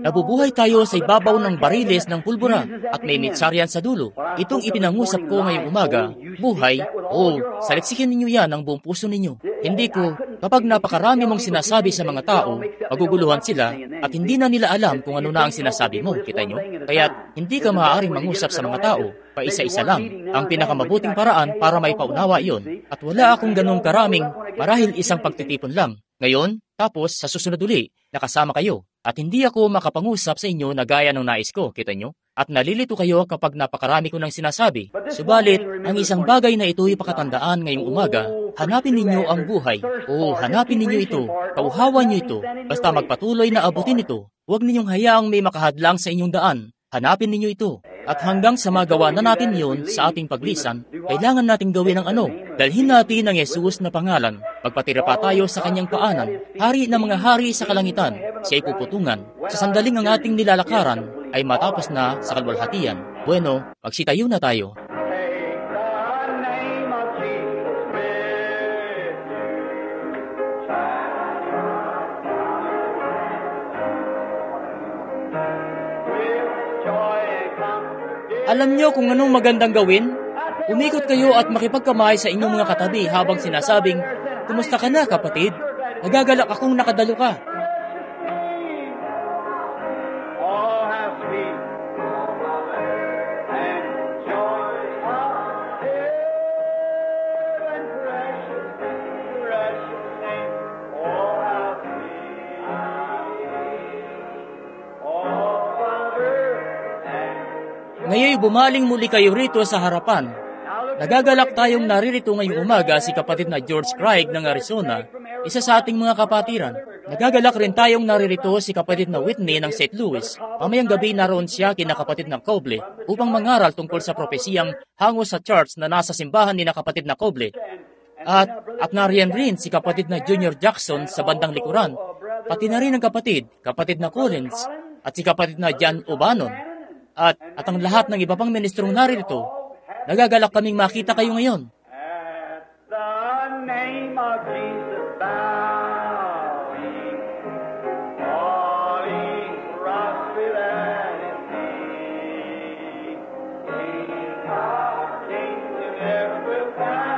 Nabubuhay tayo sa ibabaw ng bariles ng pulbura at may mitsaryan sa dulo. Itong ipinangusap ko ngayong umaga, buhay, o saliksikin ninyo yan ng buong puso ninyo. Hindi ko, kapag napakarami mong sinasabi sa mga tao, maguguluhan sila at hindi na nila alam kung ano na ang sinasabi mo, kita nyo? Kaya hindi ka maaaring mangusap sa mga tao, paisa-isa lang. Ang pinakamabuting paraan para may paunawa iyon. At wala akong ganong karaming, marahil isang pagtitipon lang. Ngayon, tapos sa susunod uli, nakasama kayo. At hindi ako makapangusap sa inyo na gaya ng nais ko, kita nyo? At nalilito kayo kapag napakarami ko ng sinasabi. Subalit, ang isang bagay na ito'y pakatandaan ngayong umaga, hanapin ninyo ang buhay. O hanapin ninyo ito, pauhawan nyo ito, basta magpatuloy na abutin ito. Huwag ninyong hayaang may makahadlang sa inyong daan. Hanapin ninyo ito. At hanggang sa magawa na natin yon sa ating paglisan, kailangan nating gawin ang ano? Dalhin natin ang Yesus na pangalan. Magpatira pa tayo sa kanyang paanan. Hari ng mga hari sa kalangitan. Siya'y puputungan. Sa sandaling ang ating nilalakaran ay matapos na sa kalwalhatian. Bueno, magsitayo na tayo. Alam niyo kung anong magandang gawin? Umikot kayo at makipagkamay sa inyong mga katabi habang sinasabing, "Kumusta ka na, kapatid? Nagagalak akong nakadalo ka." Ngayon bumaling muli kayo rito sa harapan. Nagagalak tayong naririto ngayong umaga si kapatid na George Craig ng Arizona, isa sa ating mga kapatiran. Nagagalak rin tayong naririto si kapatid na Whitney ng Saint Louis. Mamayang gabi naroon siya kina kapatid na Coble upang mangaral tungkol sa propesiyang hango sa church na nasa simbahan ni na kapatid na Coble. At, at nariyan rin si kapatid na Junior Jackson sa bandang likuran. Pati na rin ang kapatid, kapatid na Collins, at si kapatid na John O'Bannon. At, at ang lahat ng iba pang ministrong naririto, nagagalak kaming makita kayo ngayon. At the name of Jesus bowing, falling prostrate at his feet, King of kings and ever will bow.